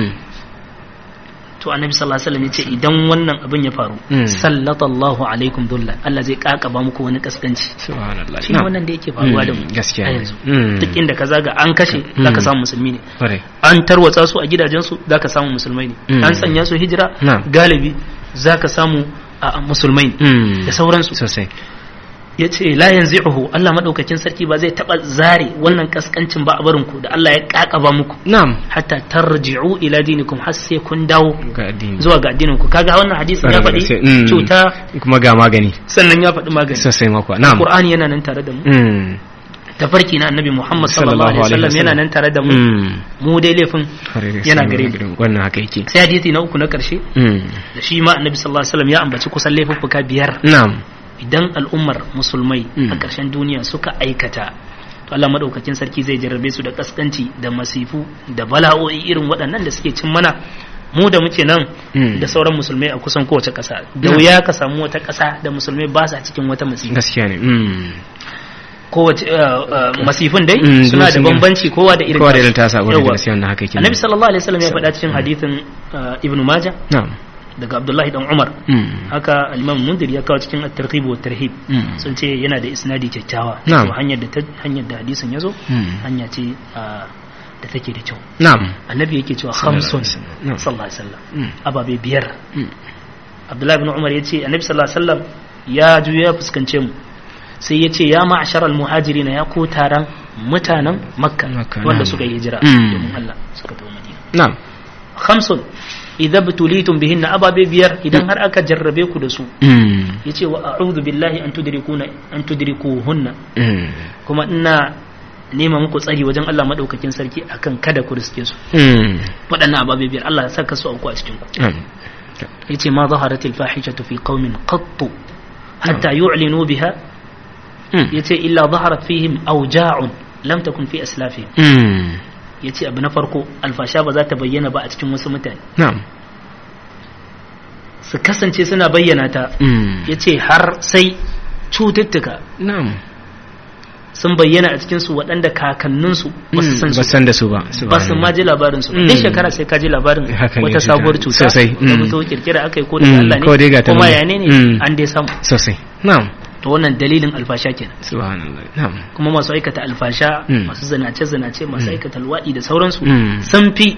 to annabi sallallahu alaihi wasallam yace idan wannan abin ya faru sallallahu alaikum dulla Allah zai kakaba muku wani kaskanci subhanallah shi wannan da yake faruwa da mu gaskiya yanzu duk inda ka zaga an kashe zaka samu musulmi ne an tarwatsa su a gidajen su zaka samu musulmai ne an sanya su hijira galibi zaka samu a musulmai da sauransu sosai ya ce la yanzi'uhu Allah madaukakin sarki ba zai taba zare wannan kaskancin ba a barin ku da Allah ya kakaba muku na'am hatta tarji'u ila dinikum har sai kun dawo zuwa ga addinin ku kaga wannan hadisin ya faɗi cuta kuma ga magani sannan ya faɗi magani sosai mako na'am Qur'ani yana nan tare da mu tafarki na annabi Muhammad sallallahu alaihi wasallam yana nan tare da mu mu dai laifin yana gare mu wannan haka yake sai hadisi na uku na karshe da shi ma annabi sallallahu alaihi wasallam ya ambaci kusan laifuffuka biyar na'am idan al'ummar musulmai a ƙarshen duniya suka aikata to Allah madaukakin sarki zai jarrabe su da kaskanci da masifu da bala'o'i irin waɗannan da suke cin mana mu da muke nan da sauran musulmai a kusan kowace ƙasa da wuya ka samu wata ƙasa da musulmai ba sa cikin wata masifa gaskiya ne kowace masifin dai suna da bambanci kowa da irin kowa da irin tasa wurin da gaskiya wannan haka yake Annabi sallallahu alaihi wasallam ya faɗa cikin hadithin Ibn Majah daga Abdullahi dan Umar haka al-Imam Mundir ya kawo cikin at-Targhib wa tarhib sun ce yana da isnadi kyakkyawa to hanyar da hanyar da hadisin yazo hanya ce da take da kyau na'am annabi yake cewa khamsun sallallahu alaihi wasallam ababe biyar Abdullahi ibn Umar yace annabi sallallahu alaihi wasallam ya juya ya fuskance mu sai yace ya ma'asharal muhajirin ya ko taron mutanen Makka wanda suka yi hijira domin Allah suka tafi Madina na'am khamsun idza butulitum bihinna ababe biyar idan har aka jarrabe ku da su yace wa a'udhu billahi an tudrikuna an tudrikuhunna kuma ina nema muku tsari wajen Allah madaukakin sarki akan kada ku riske su waɗannan ababe biyar Allah ya saka su auku a cikin ku yace ma zaharatil fahishatu fi qaumin qattu hatta yu'linu biha yace illa zaharat fihim awja'un lam takun fi aslafihim ya ce abu na farko alfasha ba za ta bayyana ba a cikin wasu mutane su kasance suna bayyana ta ya ce har sai cututtuka sun bayyana a cikinsu waɗanda kakanninsu ba su san da su ba ba su ma ji labarinsu ba duk shekara sai ka ji labarin wata sabuwar cuta da mutu kirkira aka yi ko daga Allah ne kuma ya ne an dai samu sosai na'am to wannan dalilin alfasha kenan subhanallah na'am kuma masu aikata alfasha masu zinace zinace masu aikata alwadi da sauransu sun fi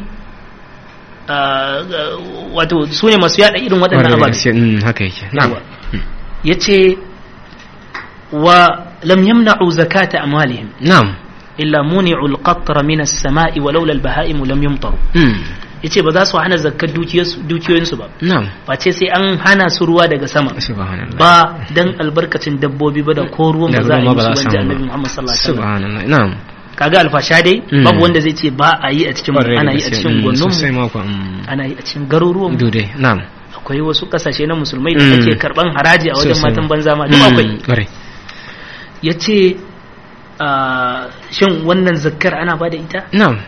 wato su ne masu yada irin waɗannan ababe haka yake na'am yace wa lam yamna'u zakata amwalihim na'am illa muni'u al-qatra min as-sama'i wa laula al-baha'im lam yumtaru yace ba za su hana zakkar dukiyoyinsu ba ba ce sai an hana su ruwa daga sama ba dan albarkacin dabbobi ba da ko ruwan ba za a yi musu wanda annabi Muhammad sallallahu alaihi wasallam na'am kaga alfasha dai babu wanda zai ce ba a yi a cikin ana yi a cikin gonnon ana yi a cikin garuruwan dole na'am akwai wasu kasashe na musulmai da ake karban haraji a wajen matan banza ma duk akwai yace shin wannan zakkar ana ba da ita na'am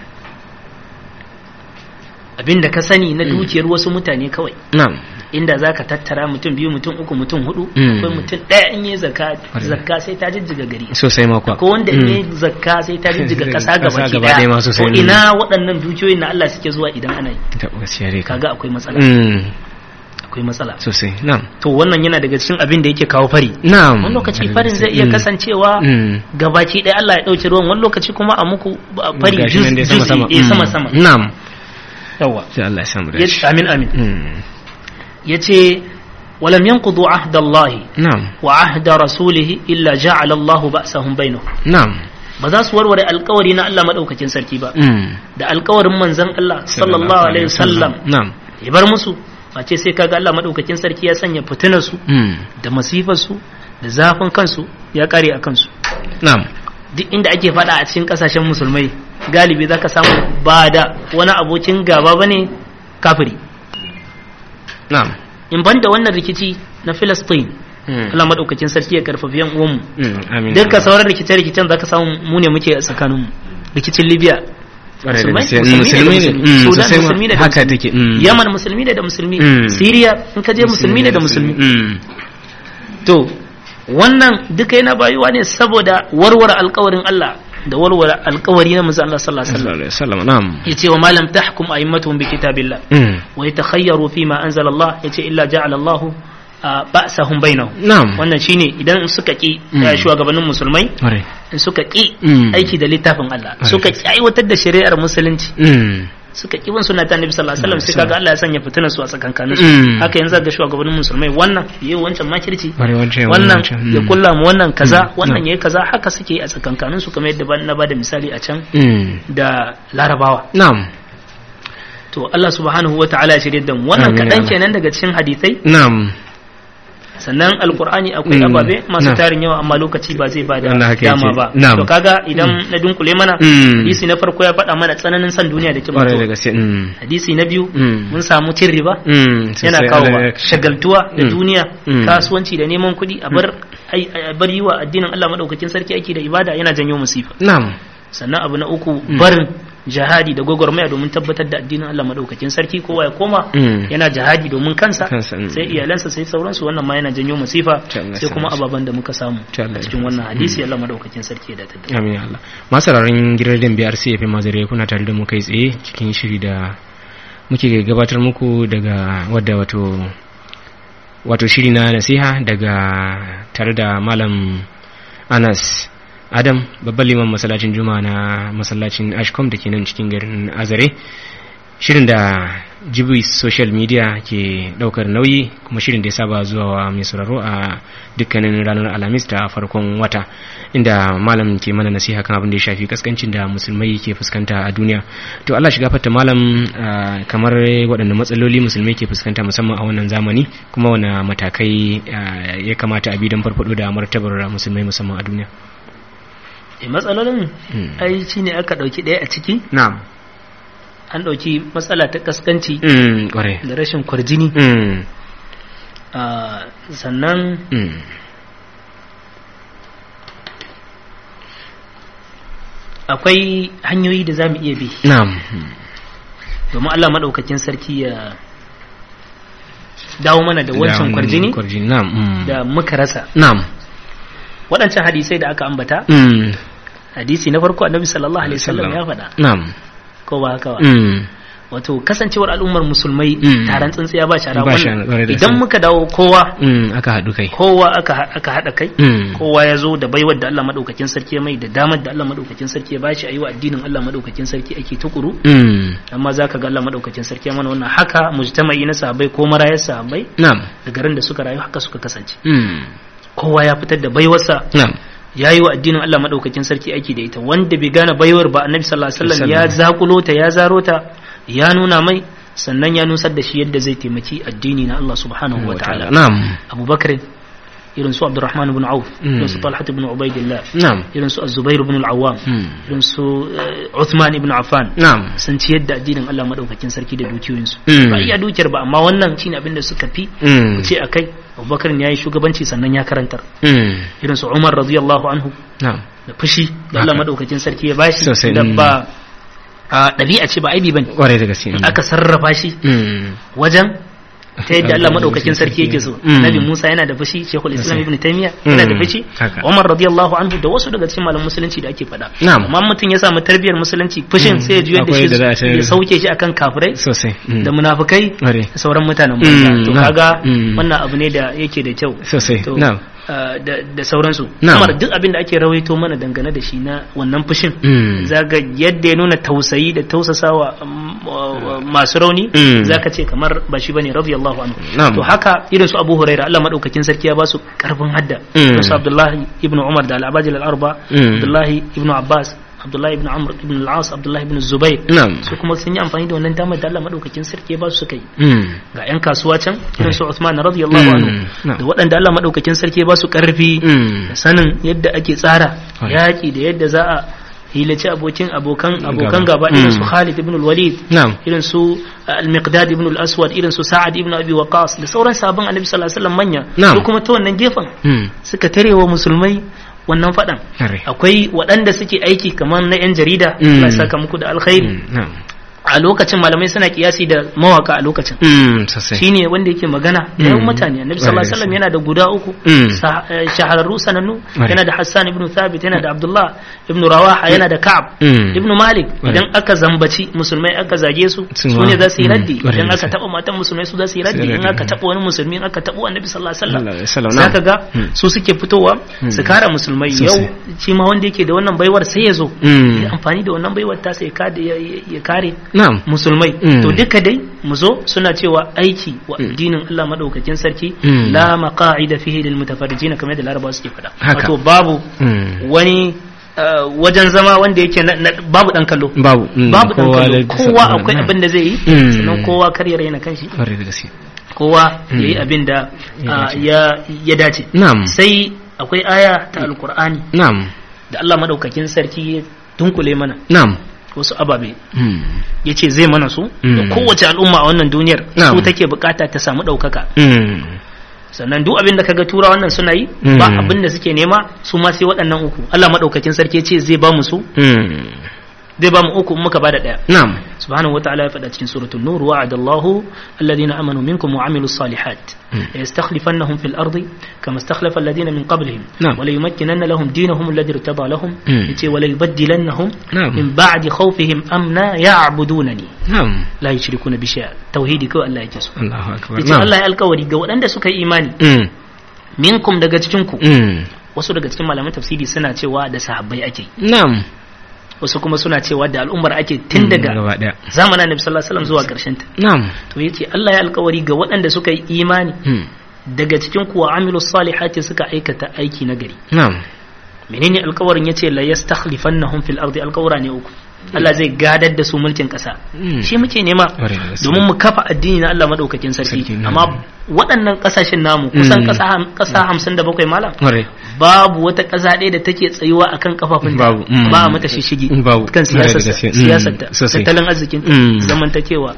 abinda ka sani na dukiyar wasu mutane kawai na'am inda zaka tattara mutum biyu mutum uku mutum hudu akwai mutum daya in yi zakka zakka sai ta jijjiga gari sosai ma kuwa ko wanda in yi zakka sai ta jijjiga kasa gaba ki daya to ina waɗannan dukiyoyin na Allah suke zuwa idan ana yi kaga akwai matsala akwai matsala sosai na'am to wannan yana daga cikin abin da yake kawo fari na'am wani lokaci farin zai iya kasancewa gabaki ɗaya Allah ya ɗauke ruwan wani lokaci kuma a muku fari juz'i sama sama na'am yawa sai Allah ya samu dace amin amin yace ولم ينقضوا عهد الله نعم وعهد رسوله إلا جعل الله بأسهم بينهم نعم ba za su warware alkawari na Allah madaukakin sarki ba mm. da alkawarin manzon Allah sallallahu alaihi wasallam na'am ya bar musu face sai kaga Allah madaukakin sarki ya sanya fitinar su mm. da masifar su da zafin kansu ya kare a kansu na'am duk inda ake fada a cikin kasashen musulmai galibi zaka samu ba da wani abokin gaba bane kafiri na'am in banda wannan rikici na Palestine Allah madaukakin sarki ya karfafi yan uwanmu amin duka sauran rikice-rikicen zaka samu mu ne muke a tsakaninmu rikicin Libya musulmi ne da haka take Yaman musulmi ne da musulmi Syria in ka je musulmi ne da musulmi to wannan duka yana bayuwa ne saboda warware alƙawarin Allah da warware alƙawari na manzo Allah sallallahu alaihi wasallam na'am yace wa ma lam tahkum a'immatuhum bi kitabillah wa yatakhayyaru fima anzala Allah yace illa ja'ala Allah ba'sahum bainahum na'am wannan shine idan suka ki shugabannin musulmai in suka ki aiki da littafin Allah suka ki aiwatar da shari'ar musulunci suka ki bin sunna ta Annabi sallallahu alaihi wasallam sai kaga Allah ya sanya fitinar su a tsakankanin su haka yanzu ga shugabannin musulmai wannan yayi wancan makirci wannan ya kulla mu wannan kaza wannan yayi kaza haka suke a tsakankanin su kamar yadda na bada misali a can da Larabawa na'am to Allah subhanahu wataala ya shirye da mu wannan kadan kenan daga cikin hadisai na'am sannan alkur'ani akwai ababe masu tarin yawa amma lokaci ba zai bada dama ba to kaga idan na dunkule mana hadisi na farko ya faɗa mana tsananin san duniya da kiba hadisi na biyu mun samu cin riba yana kawo shagaltuwa da duniya kasuwanci da neman kuɗi a bar a bar yi wa addinin Allah madaukakin sarki ake da ibada yana janyo musifa sannan abu na uku barin jihadi da gwagwarmaya domin tabbatar da addinin Allah madaukakin sarki kowa ya koma yana jihadi domin kansa sai iyalansa sai sauransu wannan ma yana janyo masifa sai kuma ababan da muka samu a cikin wannan hadisi Allah madaukakin sarki ya datar da amin Allah masararin gidan B R C F M Mazare kuna tare da mu kai tsaye cikin shiri da muke gabatar muku daga wadda wato wato shiri na nasiha daga tare da malam Anas Adam babban liman masallacin Juma'a na masallacin Ashcom da ke nan cikin garin Azare shirin da Jibris social media ke daukar nauyi kuma shirin da ya saba zuwa wa mai sauraro a dukkanin ranar Alhamis ta farkon wata inda malam ke mana nasiha kan abin da ya shafi kaskancin da musulmai ke fuskanta a duniya to Allah shiga fata malam kamar waɗanne matsaloli musulmai ke fuskanta musamman a wannan zamani kuma wani matakai ya kamata a bi don farfado da martabar musulmai musamman a duniya matsalolin ai shi ne aka ɗauki ɗaya a ciki na'am an ɗauki matsala ta kaskanci da rashin kwarjini sannan akwai hanyoyi da za mu iya bi na'am domin Allah maɗaukakin sarki ya dawo mana da wancan kwarjini da muka rasa na'am waɗancan hadisai da aka ambata hadisi na farko annabi sallallahu alaihi wasallam ya faɗa na'am ko ba haka ba wato kasancewar al'ummar musulmai taron tsintsiya ba shara wannan idan muka dawo kowa aka haɗu kai kowa aka aka haɗa kai kowa ya zo da baiwar da Allah madaukakin sarki ya mai da damar da Allah madaukakin sarki ya bashi ayi wa addinin Allah madaukakin sarki ake tukuru amma zaka ga Allah madaukakin sarki ya mana wannan haka mujtama'i na sahabbai ko marayar sahabbai na'am da garin da suka rayu haka suka kasance kowa ya fitar da baiwarsa ya yi wa addinin Allah maɗaukakin sarki aiki da ita wanda bai gane baiwar ba annabi sallallahu alaihi wasallam ya zakulo ta ya zaro ta ya nuna mai sannan ya nusar da shi yadda zai taimaki addini na Allah subhanahu wa ta'ala Abubakar irin su Abdurrahman ibn Auf irin su Talha ibn Ubaidillah irin su Az-Zubair ibn al-Awwam irin su Uthman ibn Affan sun ci yadda addinin Allah madaukakin sarki da dukiyoyinsu ba iya dukiyar ba amma wannan shine abin da suka fi ce akai Abubakar ya yi shugabanci sannan ya karantar irin su Umar radiyallahu anhu da fushi da Allah madaukakin sarki ya bashi da ba a ɗabi'a ce ba aibi bane kwarai da gaske aka sarrafa shi wajen ta yadda Allah madaukakin sarki yake so Nabi Musa yana da fushi Sheikhul Islam Ibn Taymiyyah yana da fushi Umar radiyallahu anhu da wasu daga cikin malaman musulunci da ake faɗa amma mutum ya samu tarbiyar musulunci fushin sai ya juyar da shi ya sauke shi akan kafirai da munafikai da sauran mutanen banza to kaga wannan abu ne da yake da kyau sosai to da sauransu. Kamar duk abin da ake rawaito mana dangane da shi na wannan fushin zaga yadda ya nuna tausayi da tausasawa masu rauni zaka ce kamar ba shi bane radiyallahu anhu. To haka irin su Abu Hurairah Allah madaukakin sarki ya ba su karfin hadda, su Abdullahi ibn Umar da al-Abajil al-Arba, Abdullahi ibn Abbas, Abdullahi ibn Amr ibn al-As, Abdullahi ibn Zubair, su kuma sun yi amfani da wannan damar da Allah madaukakin sarki ba su suka yi. Ga yan kasuwa can irin su Uthman radiyallahu anhu da waɗanda Allah madaukakin sarki ba su karfi da sanin yadda ake tsara yaki da yadda za a hilaci abokin abokan abokan gaba irin su Khalid ibn al-Walid, irin su al-Miqdad ibn al-Aswad, irin su Sa'ad ibn Abi Waqqas da sauran sahabban Annabi sallallahu alaihi wasallam manya, su kuma ta wannan gefen suka tarewa musulmai wannan faɗan. Akwai waɗanda suke aiki kamar na 'yan jarida, Allah saka muku da alkhairi. A lokacin malamai suna kiyasi da mawaka a lokacin, shine wanda yake magana da yawan mutane. Annabi sallallahu alaihi wasallam yana da guda uku shahararru sanannu, yana da Hassan ibn Thabit, yana da Abdullah ibn Rawaha, yana da Ka'ab ibn Malik. Idan aka zambaci musulmai aka zage su, su ne za su yi raddi. Idan aka taba matan musulmai su za su yi raddi. In aka taba wani musulmi, in aka taba Annabi sallallahu alaihi wasallam, zaka ga su suke fitowa su kare musulmai. Yau shi ma wanda yake da wannan baiwar sai ya zo ya amfani da wannan baiwar ta sai ya kare musulmai. To duka dai mu zo suna cewa aiki wa addinin Allah madaukakin sarki la maqa'ida fihi lil mutafarrijin, kamar da Larabawa suke faɗa. Wato babu wani wajen zama wanda yake babu dan kallo, babu babu dan kallo. Kowa akwai abin da zai yi, sannan kowa kar ya raina kanshi, kowa yayi abin da ya dace. Sai akwai aya ta alqur'ani da Allah madaukakin sarki ya dunkule mana wasu ababe, ya ce zai mana su da kowace al'umma a wannan duniyar su take bukata ta samu ɗaukaka. Sannan duk abin da kaga tura wannan suna yi ba abin da suke nema su ma sai waɗannan uku. Allah maɗaukakin sarki ya ce zai ba mu su, zai ba mu uku muka bada ɗaya. Subhanahu wataala ya faɗa cikin suratul nur, wa'ada Allahu alladhina amanu minkum wa amilus salihat yastakhlifannahum fil ardi kama istakhlafa alladhina min qablihim wa la yumakkinanna lahum dinahum alladhi irtada lahum, yace wa la yubaddilannahum min ba'di khawfihim amna ya'budunani la yushrikuna bi shay'a. Tauhidi ko Allah yake so. Allahu akbar. Yace Allah ya alƙawari ga waɗanda suka yi imani minkum daga cikin ku. Wasu daga cikin malaman tafsiri suna cewa da sahabbai ake. Na'am. Wasu kuma suna cewa da al'ummar ake tun daga zamanin Annabi sallallahu alaihi wasallam zuwa ƙarshen ta. Na'am. To yace Allah ya alƙawari ga waɗanda suka yi imani daga cikin kuwa amilus salihati suka aikata aiki na gari. Na'am. Menene alƙawarin? Yace la yastakhlifannahum fil ardi, alƙawara ne uku. Allah zai gadar da su mulkin ƙasa. Shi muke nema domin mu kafa addini na Allah madaukakin sarki. Amma waɗannan ƙasashen namu kusan ƙasa hamsin da bakwai malam, babu wata ƙasa ɗaya da take tsayuwa akan kafafun ta, ba a mata shishigi kan siyasar ta, tattalin arzikin zamantakewa,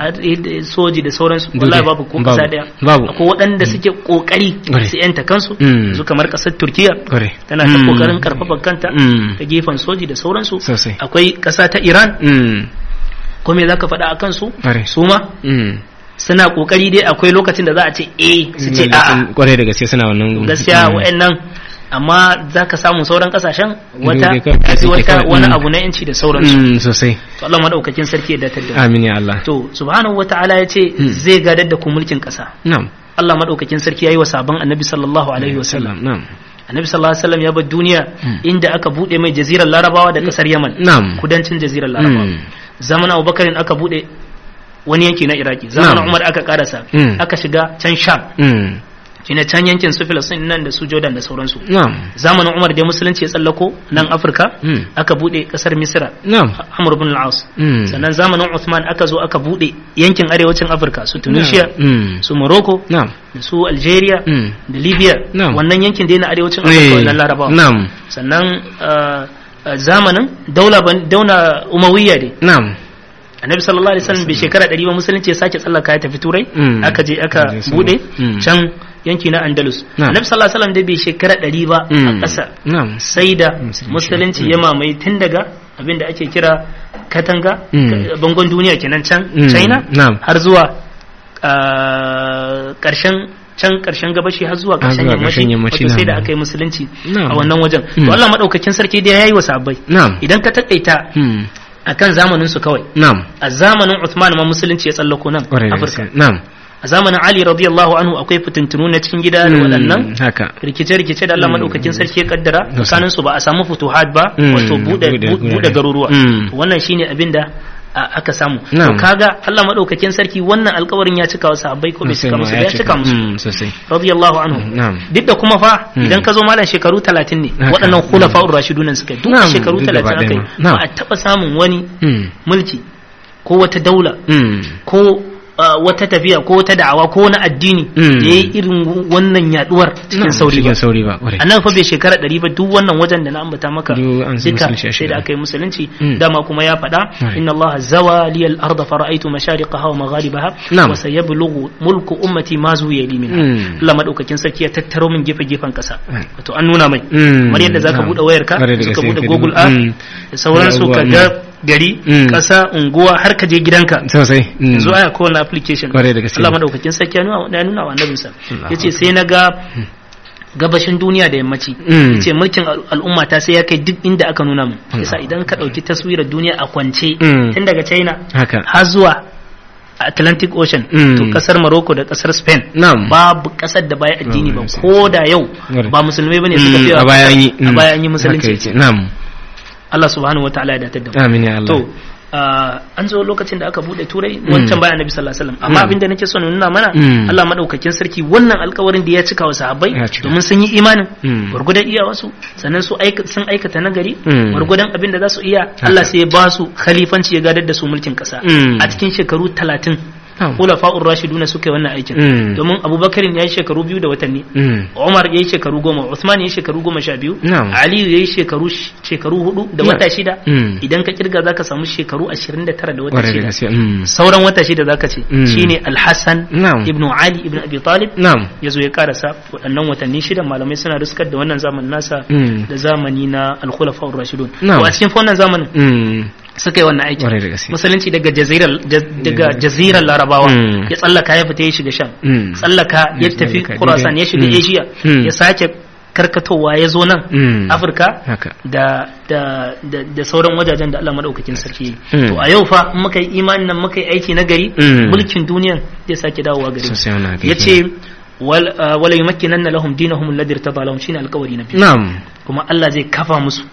soji da sauransu. Wallahi babu ko ƙasa ɗaya. Akwai waɗanda suke ƙoƙari su yanta kansu, su kamar ƙasar Turkiya tana ta ƙoƙarin ƙarfafa kanta ta gefen soji da sauransu. Akwai ƙasa ta Iran, ko me zaka faɗa akan su? Su ma suna kokari dai, akwai lokacin da za a ce eh su ce a'a, kwarai da gaske suna wannan gaskiya wayannan, amma zaka samu sauran kasashen wata wata wani abu na yanci da sauransu sosai. To Allah madaukakin sarki ya datar da mu. Amin ya Allah. To subhanahu wataala ya ce zai gadar da ku mulkin ƙasa. Na'am. Allah madaukakin sarki yayi wa sabon Annabi sallallahu alaihi wasallam. Na'am. Annabi sallallahu alaihi wasallam ya bar duniya inda aka bude mai jazirar Larabawa da kasar Yaman, kudancin jazirar Larabawa. Zaman Abubakar aka bude wani yanki na Iraki, zamanin Umar aka karasa, aka shiga can Sham, shine can yankin su Filistin nan da su Jordan da sauransu. Zamanin Umar da musulunci ya tsallako nan Afirka, aka bude kasar Misra, Amr ibn al-As. Sannan zamanin Uthman aka zo aka bude yankin arewacin Afirka, su Tunisia, su Morocco, da su Algeria, da Libya, wannan yankin da yana arewacin Afirka wannan Larabawa. Sannan zamanin daula dauna Umayya ne. Annabi sallallahu alaihi wasallam bai shekara ɗari ba musulunci ya sake tsallaka ya tafi Turai, aka je aka bude can yanki na Andalus. Annabi sallallahu alaihi wasallam dai bai shekara ɗari ba a ƙasa, sai da musulunci ya mamaye tun daga abin da ake kira katanga bangon duniya kenan can China har zuwa ƙarshen can ƙarshen gabashi har zuwa ƙarshen yammaci, wato sai da aka yi musulunci a wannan wajen. To Allah madaukakin sarki dai yayi wa sahabbai, idan ka takaita akan zamanin su kawai. Na'am. A zamanin Uthman ma musulunci ya tsallako nan Afirka. Na'am. a zamanin Ali radiyallahu anhu akwai fitintunu na cikin gida da waɗannan rikice-rikice da Allah madaukakin sarki ya kaddara tsakanin su ba a samu futuhat ba wato bude bude garuruwa wannan shine abinda aka samu to kaga Allah madaukakin sarki wannan alƙawarin ya cika wa sahabbai ko bai cika musu ya cika musu sosai radiyallahu anhu duk da kuma fa idan ka zo malam shekaru talatin ne waɗannan khulafa'ur rashidun suka duk shekaru talatin akai ba a taba samun wani mulki ko wata daula ko wata tafiya ko wata da'awa ko wani addini da yayi irin wannan yaduwar cikin sauri ba annan fa bai shekara ɗari ba duk wannan wajen da na ambata maka duka sai da aka yi musulunci dama kuma ya faɗa inna allaha zawa liyal arda fara'aytu mashariqaha wa magharibaha wa sayablughu mulku ummati ma zuwa li min Allah madaukakin sarki ya tattaro min gefe gefen kasa wato an nuna mai kamar yadda zaka bude wayarka suka bude Google Earth da sauransu ka ga gari kasa unguwa har ka je gidanka sosai yanzu aya ko na application Allah madaukakin sarki ya nuna ya nuna wa annabinsa yace sai na ga gabashin duniya da yammaci yace mulkin al'umma ta sai ya kai duk inda aka nuna mu yasa idan ka dauki taswirar duniya a kwance tun daga China har zuwa Atlantic Ocean to kasar Morocco da kasar Spain babu kasar da baya addini ba ko da yau ba musulmai bane suka fiya a bayan yi musulunci Allah subhanahu wataala ya datar da mu amin ya Allah to an zo lokacin da aka bude turai wancan bayan Annabi sallallahu alaihi wasallam amma abin da nake so na nuna mana Allah madaukakin sarki wannan alƙawarin da ya cika wa sahabbai domin sun yi imanin gurgudan iya wasu sannan su sun aikata nagari gurgudan abin da za su iya Allah sai ya ba su khalifanci ya gadar da su mulkin kasa a cikin shekaru talatin Khulafa'ur Rashiduna suka yi wannan aikin domin Abubakar ya yi shekaru biyu da watanni Umar ya yi shekaru goma Uthman ya yi shekaru goma sha biyu Ali ya yi shekaru shekaru hudu da wata shida idan ka kirga zaka samu shekaru ashirin da tara da wata shida sauran wata shida zaka ce shine Al-Hasan ibn Ali ibn Abi Talib ya zo ya karasa waɗannan watanni shida malamai suna riskar da wannan zamanin nasa da zamani na Al-Khulafa'ur Rashidun to a cikin wannan zamanin suka yi wannan aikin musulunci daga jazirar daga jazirar larabawa ya tsallaka ya fita ya shiga sham tsallaka ya tafi khurasan ya shiga asia ya sake karkatowa ya zo nan afirka da da da sauran wajajen da Allah madaukakin sarki to a yau fa in muka yi imanin nan muka yi aiki na gari mulkin duniyan zai sake dawowa gari yace wala yumakkinanna lahum dinahum alladhi irtada lahum shine alqawli nabi kuma Allah zai kafa musu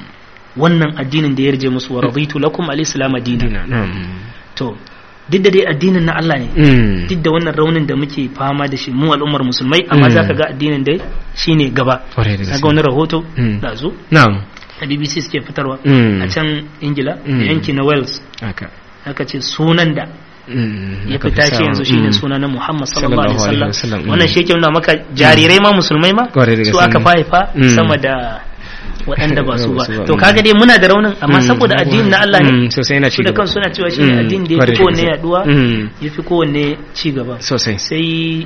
wannan addinin da ya rije musu wa raditu lakum al-islam dinan to duk da dai addinin na Allah ne duk da wannan raunin da muke fama da shi mu al'ummar musulmai amma zaka ga addinin dai shine gaba kaga wani rahoto da zo na'am a B B C suke fitarwa a can Ingila da yanki na Wales haka ce sunan da ya fita ce yanzu shine suna na Muhammad sallallahu alaihi wasallam wannan shi yake nuna maka jarirai ma musulmai ma su aka faifa sama da waɗanda ba su ba to kaga dai muna da raunin amma saboda addinin na Allah ne su da kansu suna cewa shine addini da yafi kowanne yaduwa yafi kowanne ci gaba sosai sai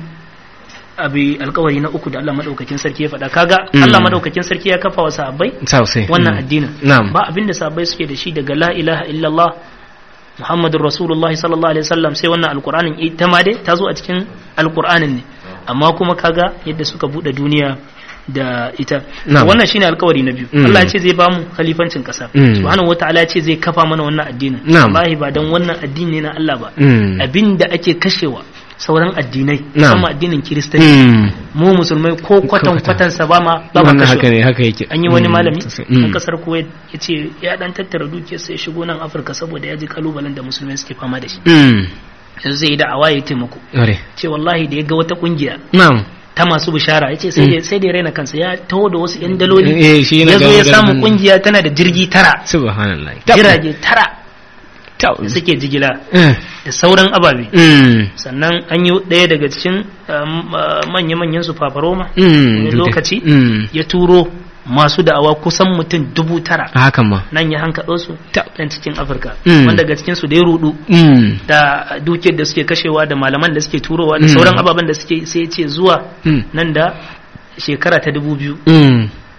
abi alƙawari na uku da Allah madaukakin sarki ya faɗa kaga Allah madaukakin sarki ya kafa wa sahabbai wannan addinin ba abinda sahabbai suke da shi daga la ilaha illallah Muhammadur Rasulullahi sallallahu alaihi wasallam sai wannan alqur'anin ita ma dai ta zo a cikin alqur'anin ne amma kuma kaga yadda suka bude duniya da ita wannan shine alkawari na biyu Allah ya ce zai bamu khalifancin kasa subhanahu wataala ya ce zai kafa mana wannan addinin wallahi ba dan wannan addini na Allah ba abinda ake kashewa sauran addinai musamman addinin kiristanci mu musulmai ko kwatan kwatan sa ba ma ba ma kashe haka ne haka yake an yi wani malami a kasar Kuwait yace ya dan tattara dukiyar sa ya shigo nan Afirka saboda ya ji kalubalen da musulmai suke fama da shi yanzu zai yi da'awa ya taimako ce wallahi da ya ga wata kungiya na'am ta masu bishara yace sai da sai da raina kansa ya taho da wasu yan daloli ya zo ya samu kungiya tana da jirgi tara subhanallah jirage tara da suke jigila da sauran ababe sannan an yi ɗaya daga cikin manya-manyan su fafaroma wani lokaci ya turo masu da'awa kusan mutum dubu tara hakan ma nan ya hankaɗo su ɗan cikin afirka wanda daga cikin su da ya rudu da dukiyar da suke kashewa da malaman da suke turowa da sauran ababen da suke sai ce zuwa nan da shekara ta dubu biyu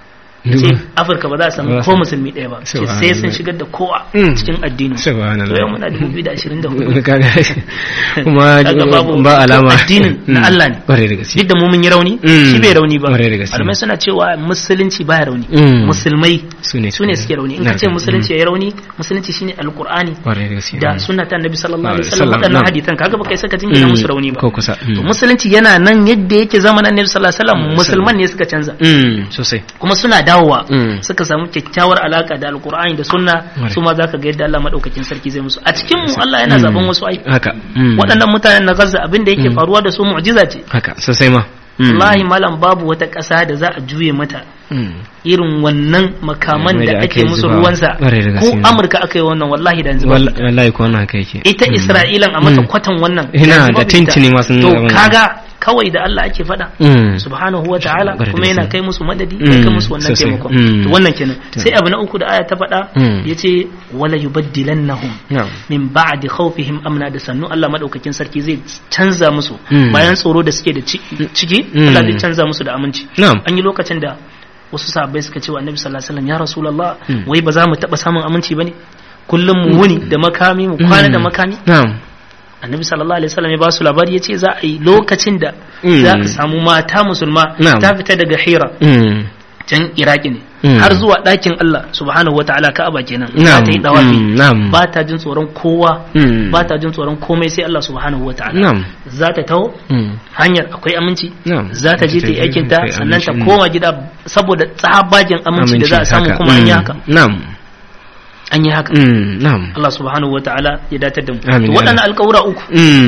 ce Afirka ba za a samu ko musulmi ɗaya ba ce sai sun shigar da kowa cikin addinin to yau muna dubu biyu da ashirin da hudu kuma ba alama addinin na Allah ne duk da mu mun yi rauni shi bai rauni ba malamai suna cewa musulunci baya rauni musulmai su ne suke rauni in ka ce musulunci ya yi rauni musulunci shine alqur'ani da sunna ta annabi sallallahu alaihi wasallam wadannan hadisan kaga ba kai saka jingina musu rauni ba to musulunci yana nan yadda yake zamanin annabi sallallahu alaihi wasallam musulman ne suka canza sosai kuma suna dawowa suka samu kyakkyawar alaka da alqur'ani da sunna su ma zaka ga yadda Allah madaukakin sarki zai musu a cikin mu Allah yana zaben wasu ai haka waɗannan mutanen na Gaza abin da yake faruwa da su mu'jiza ce haka sosai ma wallahi malam babu wata ƙasa da za a juye mata irin wannan makaman da ake musu ruwansa ko Amurka aka yi wannan wallahi da yanzu wallahi ko wannan haka yake ita Isra'ilan a mata kwatan wannan ina da tintini ma sun to kaga kawai da Allah ake faɗa subhanahu wa ta'ala kuma yana kai musu madadi ya kai musu wannan taimakon to wannan kenan sai abu na uku da aya ta faɗa yace wala yubaddilannahum min ba'di khawfihim amna da sannu Allah madaukakin sarki zai canza musu bayan tsoro da suke da ciki Allah zai canza musu da aminci an yi lokacin da wasu sahabbai suka ce wa Annabi sallallahu alaihi wasallam ya rasulullah wai ba za mu taba samun aminci bane kullum mu wuni da makami mu kwana da makami annabi sallallahu alaihi wasallam ya ba su labari yace za a yi lokacin da za a samu mata musulma ta fita daga Hira can Iraki ne har zuwa ɗakin Allah subhanahu wataala Ka'aba kenan za ta yi dawafi ba ta jin tsoron kowa ba ta jin tsoron komai sai Allah subhanahu wataala za ta taho hanyar akwai aminci za ta je ta yi aikin ta sannan ta koma gida saboda tsabagen aminci da za a samu kuma an yi haka an yi haka Allah subhanahu wa ta'ala ya datar da mu waɗannan alƙawura uku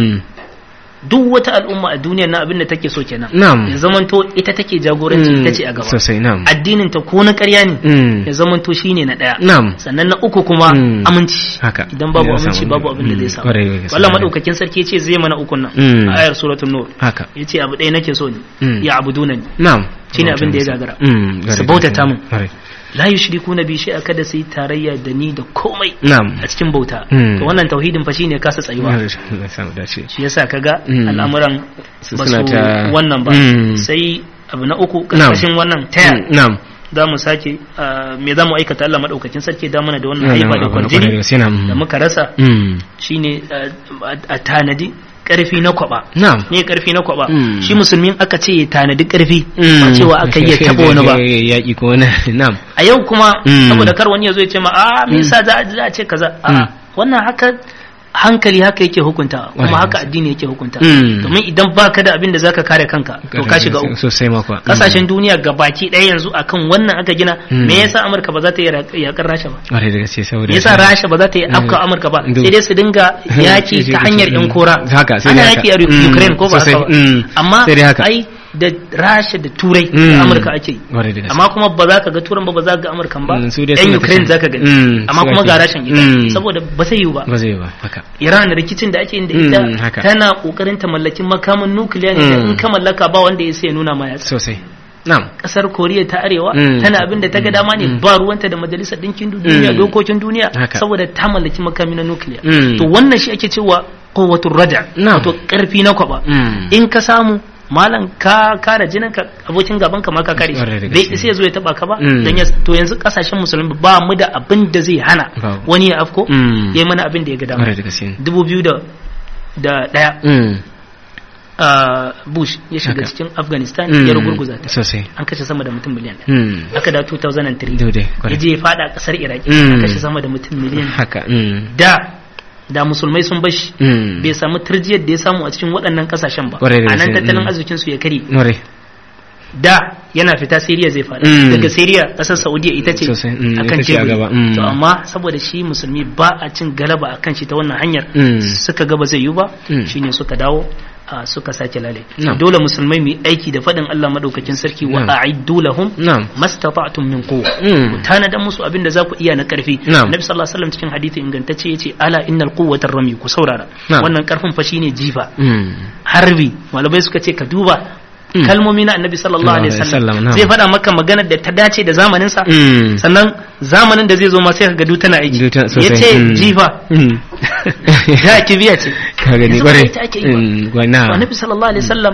duk wata al'umma a duniya na abin da take so kenan ya zamanto ita take jagoranci ita ce a gaba addinin ta ko na ƙarya ne ya zamanto shine na ɗaya sannan na uku kuma aminci idan babu aminci babu abin da zai samu wallah madaukakin sarki yace zai mana ukun nan a ayar suratul nur yace abu ɗaya nake so ne ya abuduna ni shine abin da ya gagara su bautata mun la yushrikuna bi shay'a kada su yi tarayya da ni da komai a cikin bauta to wannan tauhidin fa shine kasa tsayuwa shi yasa kaga al'amuran ba su wannan ba sai abu na uku kashin wannan taya za mu sake me za mu aikata Allah madaukakin sarki da mana da wannan haifa da kwarjini da muka rasa shine a tanadi karfi na kwaba ne karfi na kwaba shi musulmin aka ce tanadi karfi ba cewa aka yi taba wani ba yaki ko wani na'am a yau kuma saboda kar wani ya zo ya ce ma a me yasa za a ce kaza a wannan haka hankali haka yake hukunta kuma haka addini yake hukunta domin idan baka da abin da zaka kare kanka to ka shiga uku sosai makwa kasashen duniya gabaki ɗaya yanzu akan wannan aka gina me yasa Amurka ba za ta yi yakar Rasha ba ƙwarai da gaske saboda yasa Rasha ba za ta yi afka Amurka ba sai dai su dinga yaki ta hanyar yan kora ana yaki a Ukraine ko ba haka amma ai da Rasha da Turai da Amurka ake yi amma kuma ba za ka ga Turan ba ba za ka ga Amurkan ba yan Ukraine za ka gani amma kuma ga Rashan ita saboda ba zai yi ba ba zai yi ba haka Iran rikicin da ake yin da ita tana kokarin ta mallaki makamin nukiliya ne da in ka mallaka ba wanda ya sai nuna ma ya sosai na'am kasar Koriya ta Arewa tana abin da ta ga dama ne ba ruwanta da majalisar dinkin duniya dokokin duniya saboda ta mallaki makamin na nukiliya to wannan shi ake cewa quwwatur rada to karfi na kwaba in ka samu malam ka kare jinin ka abokin gaban ka ma ka kare shi bai sai zo ya taba ka ba dan to yanzu kasashen musulmi ba mu da abin da zai hana wani ya afko yayi mana abin da ya ga dama dubu biyu da da daya Bush ya shiga cikin Afghanistan ya rugurguza ta an kashe sama da mutum miliyan ɗaya aka da two thousand three ya je ya fada kasar Iraki an kashe sama da mutum miliyan da da musulmai sun bashi bai samu turjiyar da ya samu a cikin waɗannan kasashen ba a nan tattalin arzikin su ya kare da yana fita Syria zai fada daga Syria kasar Saudiya ita ce akan teburi to amma saboda shi musulmi ba a cin galaba akan shi ta wannan hanyar suka ga ba zai yi ba shine suka dawo suka sake lale dole musulmai mu aiki da fadin Allah madaukakin sarki wa a'iddu lahum mastata'tum min quwwa ku tanadan musu abin da za ku iya na karfi Nabi sallallahu alaihi wasallam cikin hadisi ingantacce yace ala innal quwwata rami ku saurara wannan karfin fa shine jifa harbi malamai suka ce ka duba kalmomi na annabi sallallahu alaihi wasallam zai faɗa maka magana da ta dace da zamanin sa sannan zamanin da zai zo ma sai ka gadu tana aiki yace jifa da kibiya ce ka gani kware annabi sallallahu alaihi wasallam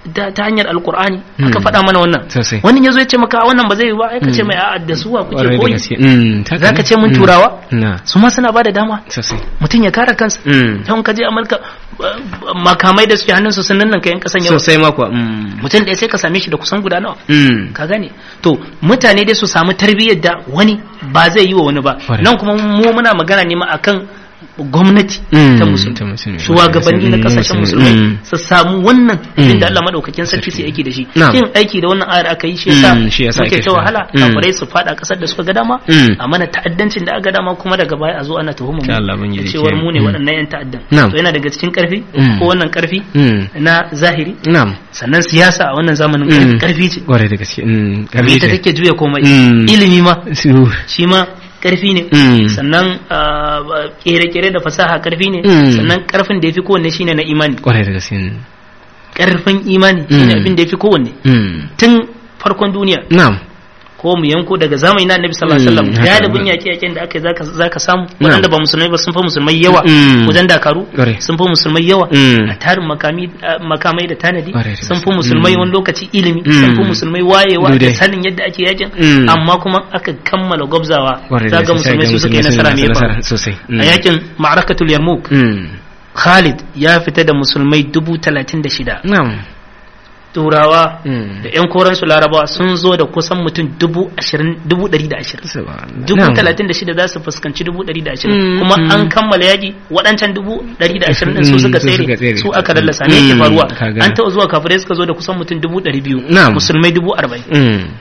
ta hanyar alkur'ani aka faɗa mana wannan. Wani yazo ya ce maka wannan ba zai yi ba, ai ka ce mai a'a da suwa kuke koyi. Zaka ce mun turawa su ma suna bada dama mutum ya kare kansa. Don ka je Amurka makamai da suke hannunsu sun nan kayan kasan yawa sosai ma kuwa. Mutum da sai ka same shi da kusan guda nawa. Ka gane to mutane dai su samu tarbiyyar da wani ba zai yi wa wani ba. Nan kuma mu muna magana ne ma akan gwamnati ta musulmi, shugabanni na kasashen musulmai su samu wannan abin da Allah madaukakin sarki sai aiki da shi. Yin aiki da wannan ayar aka yi shi yasa muke ta wahala kafirai su fada kasar da suka ga dama a mana ta'addancin da aka dama, kuma daga baya a zo ana tuhuma mu da cewar mu ne waɗannan yan ta'addan. To yana daga cikin karfi ko wannan karfi na zahiri, sannan siyasa a wannan zamanin karfi ce kwarai da gaske. Ita take juya komai. Ilimi ma shi ma karfi ne, sannan kere-kere da fasaha karfi ne, sannan karfin da ya fi kowanne shine na imani. Kwarai da gaske. Karfin imani shine abin da ya fi kowanne. Tun farkon duniya. Na'am. Ko mu yanko daga zamani na Annabi sallallahu alaihi wasallam, galibin yaƙe-yaƙen da aka yi zaka zaka samu wanda ba musulmai ba sun fa musulmai yawa wajen dakaru, sun fa musulmai yawa a tarin makami makamai da tanadi, sun fa musulmai wani lokaci ilimi, sun fa musulmai wayewa da sanin yadda ake yakin, amma kuma aka kammala gwabzawa zaga musulmai su suka yi nasara ne ba. A yakin ma'arakatul Yarmouk, Khalid ya fita da musulmai dubu talatin da shida. Turawa da yan koransu Larabawa sun zo da kusan mutum dubu ashirin dubu ɗari da ashirin, dubu talatin da shida za su fuskanci dubu ɗari da ashirin, kuma an kammala yaƙi waɗancan dubu ɗari da ashirin ɗin su suka tsere, su aka lallasa. Ne yake faruwa? An taɓa zuwa kafirai suka zo da kusan mutum dubu ɗari biyu, musulmai dubu arba'in.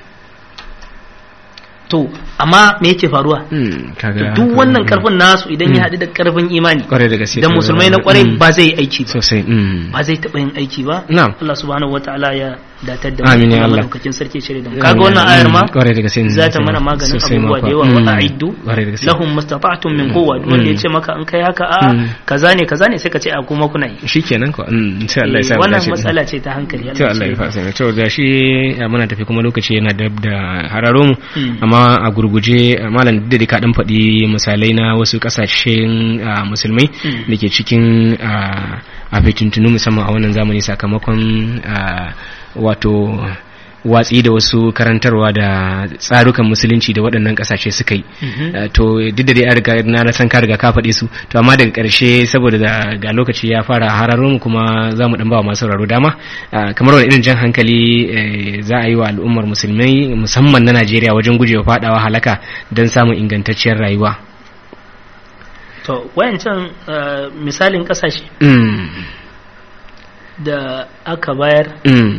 To amma me yake faruwa? Duk wannan karfin nasu idan ya haɗu da karfin imani da musulmai na kwarai ba zai yi aiki ba, ba zai taɓa yin aiki ba. Allah subhanahu wataala ya datar da mu, lokacin sarki shirye da mu. Kaga wannan ayar ma za ta mana maganin abubuwa da yawa. Wa a'iddu lahum mastata'tum min quwwa. Wanda ya ce maka an kai haka a kaza ne kaza ne sai ka ce a kuma kuna yi, shikenan ko insha Allah ya sa wannan matsala ce ta hankali. Allah ya fasa. To da shi muna tafi kuma lokaci yana da hararo mu, amma a gurguje malam da ka dan faɗi misalai na wasu kasashen musulmai da ke cikin a fitintunu musamman a wannan zamani sakamakon wato watsi da wasu karantarwa da tsarukan musulunci da waɗannan ƙasashe suka yi. To duk da dai an riga na san ka riga ka faɗe su, to amma daga ƙarshe saboda ga lokaci ya fara hararo mu kuma za mu ɗan ba wa masu sauraro dama, kamar wani irin jan hankali za a yi wa al'ummar musulmai musamman na Najeriya wajen gujewa faɗawa halaka don samun ingantacciyar rayuwa. To wayancan misalin ƙasashe da aka bayar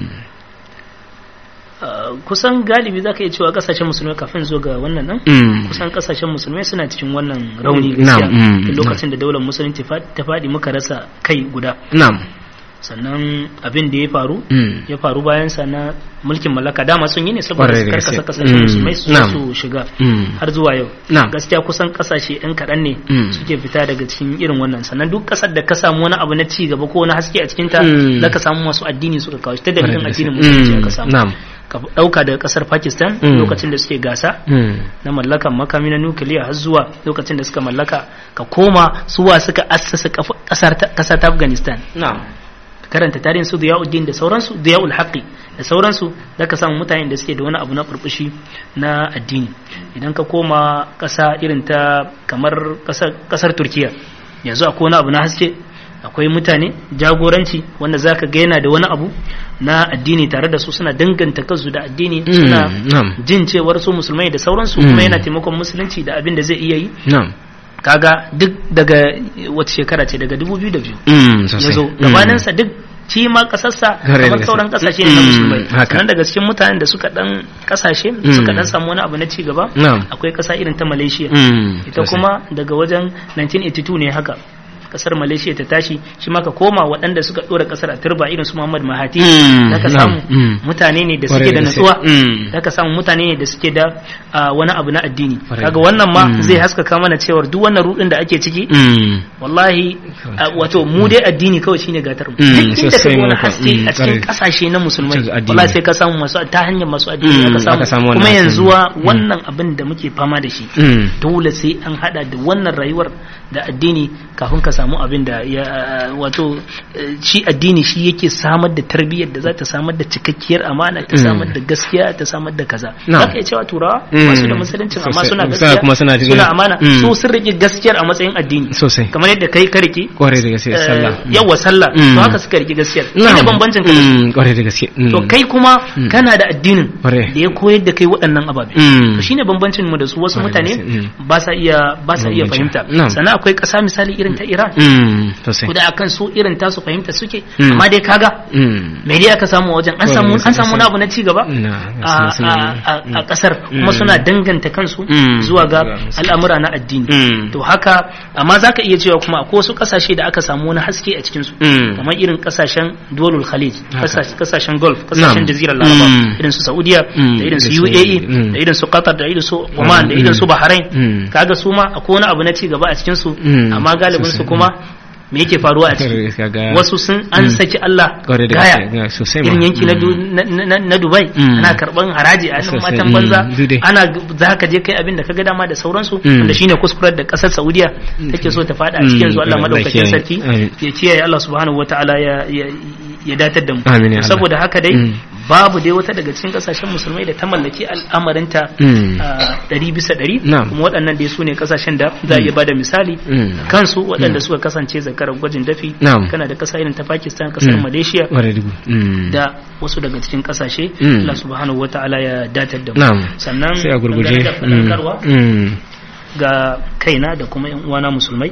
Uh, kusan galibi za ka iya cewa kasashen musulmai kafin zo ga wannan nan mm. kusan kasashen musulmai suna cikin wannan rauni gaskiya mm. lokacin da daular musulunci ta faɗi muka rasa kai guda. Sannan abin da ya faru mm. ya faru bayan sa na mulkin mallaka dama sun yi ne saboda su karkasa kasashen musulmai su su shiga mm. har zuwa yau. Gaskiya kusan kasashe ɗan kaɗan ne mm. suke fita daga cikin irin wannan. Sannan duk kasar da ka samu wani abu na ci gaba ko wani haske a cikin ta mm. za ka samu masu addini suka kawo ta dalilin addinin musulunci aka samu. Ka ɗauka daga ƙasar Pakistan mm. lokacin da suke gasa mm. na mallakan makami na nukiliya har zuwa lokacin da suka mallaka, ka koma suwa suka assasa ƙasar ta Afghanistan. Karanta tarihin su Diyauddin da sauransu, Diyaul Haqi da sauransu, da ka samu mutanen da suke da wani abu na burbushi na addini. Idan ka koma ƙasa irin ta kamar ƙasar Turkiya, yanzu akwai wani abu na haske, akwai mutane jagoranci wanda zaka ga yana da wani abu na addini tare da su, suna danganta kansu da addini, suna jin cewar su musulmai da sauransu, kuma yana taimakon musulunci da abin da zai iya yi. Kaga duk daga wata shekara ce, daga dubu biyu da biyu yazo gabaninsa duk shi ma kasarsa kamar sauran kasashe ne na musulmai. Sannan daga cikin mutanen da suka dan kasashe suka dan samu wani abu na ci gaba akwai kasa irin ta Malaysia, ita kuma daga wajen nineteen eighty-two ne haka kasar Malaysia ta tashi, shi ma ka koma waɗanda suka ɗora kasar a turba irin su Muhammad Mahathir, da ka samu mutane ne da suke da natsuwa, da ka samu mutane ne da suke da wani abu na addini. Kaga wannan ma zai haskaka mana cewar duk wannan rudin da ake ciki wallahi wato mu dai addini kawai shine gatar mu. Duk inda ka wani haske a cikin kasashe na musulmai wallahi sai ka samu masu ta hanyar masu addini ka samu. Kuma yanzu wannan abin da muke fama da shi dole sai an hada da wannan rayuwar da addini kafin ka samu samu abin da ya wato shi addini shi yake samar da tarbiyyar da za ta samar da cikakkiyar amana ta samar da gaskiya ta samar da kaza zaka iya cewa turawa masu da musulunci amma suna gaskiya kuma suna suna amana su sun rike gaskiyar a matsayin addini sosai kamar yadda kai ka rike kware da gaskiya sallah yawa sallah to haka suka rike gaskiyar shine bambancin ka kware da gaskiya to kai kuma kana da addinin da ya koyar da kai waɗannan ababe to shine bambancin mu da su wasu mutane ba sa iya ba sa iya fahimta sannan akwai ƙasa misali irin ta Iran kuda akan su irin tasu fahimta suke amma dai kaga me dai aka samu wajen an samu an samu abu na ci gaba a ƙasar kuma suna danganta kansu zuwa ga al'amura na addini to haka amma zaka iya cewa kuma akwai wasu ƙasashe da aka samu wani haske a cikin su kamar irin ƙasashen Dawlul Khalij ƙasashen Gulf ƙasashen Jazirar Laraba irin su Saudiya da irin su U A E da irin su Qatar da irin su Oman da irin su Bahrain kaga su ma akwai wani abu na ci gaba a cikin su amma galibin su kuma me yake faruwa a ciki wasu sun an saki Allah gaya irin yanki na Dubai ana karban haraji a nan matan banza ana za ka je kai abin da ka ga dama da sauransu wanda shine kuskurar da kasar Saudiya take so ta fada a cikin su Allah madaukakin sarki ya kiyaye Allah subhanahu wataala ya ya datar da mu saboda haka dai babu dai wata daga cikin kasashen musulmai da ta mallaki al'amarinta ɗari bisa ɗari kuma waɗannan dai su ne kasashen da za a iya bada misali kansu waɗanda suka kasance zakarar gwajin dafi kana da ƙasa irin ta Pakistan ƙasar Malaysia da wasu daga cikin kasashe Allah subhanahu wata'ala ya datar da mu sannan sai a gurguje ga kaina da kuma yan uwana musulmai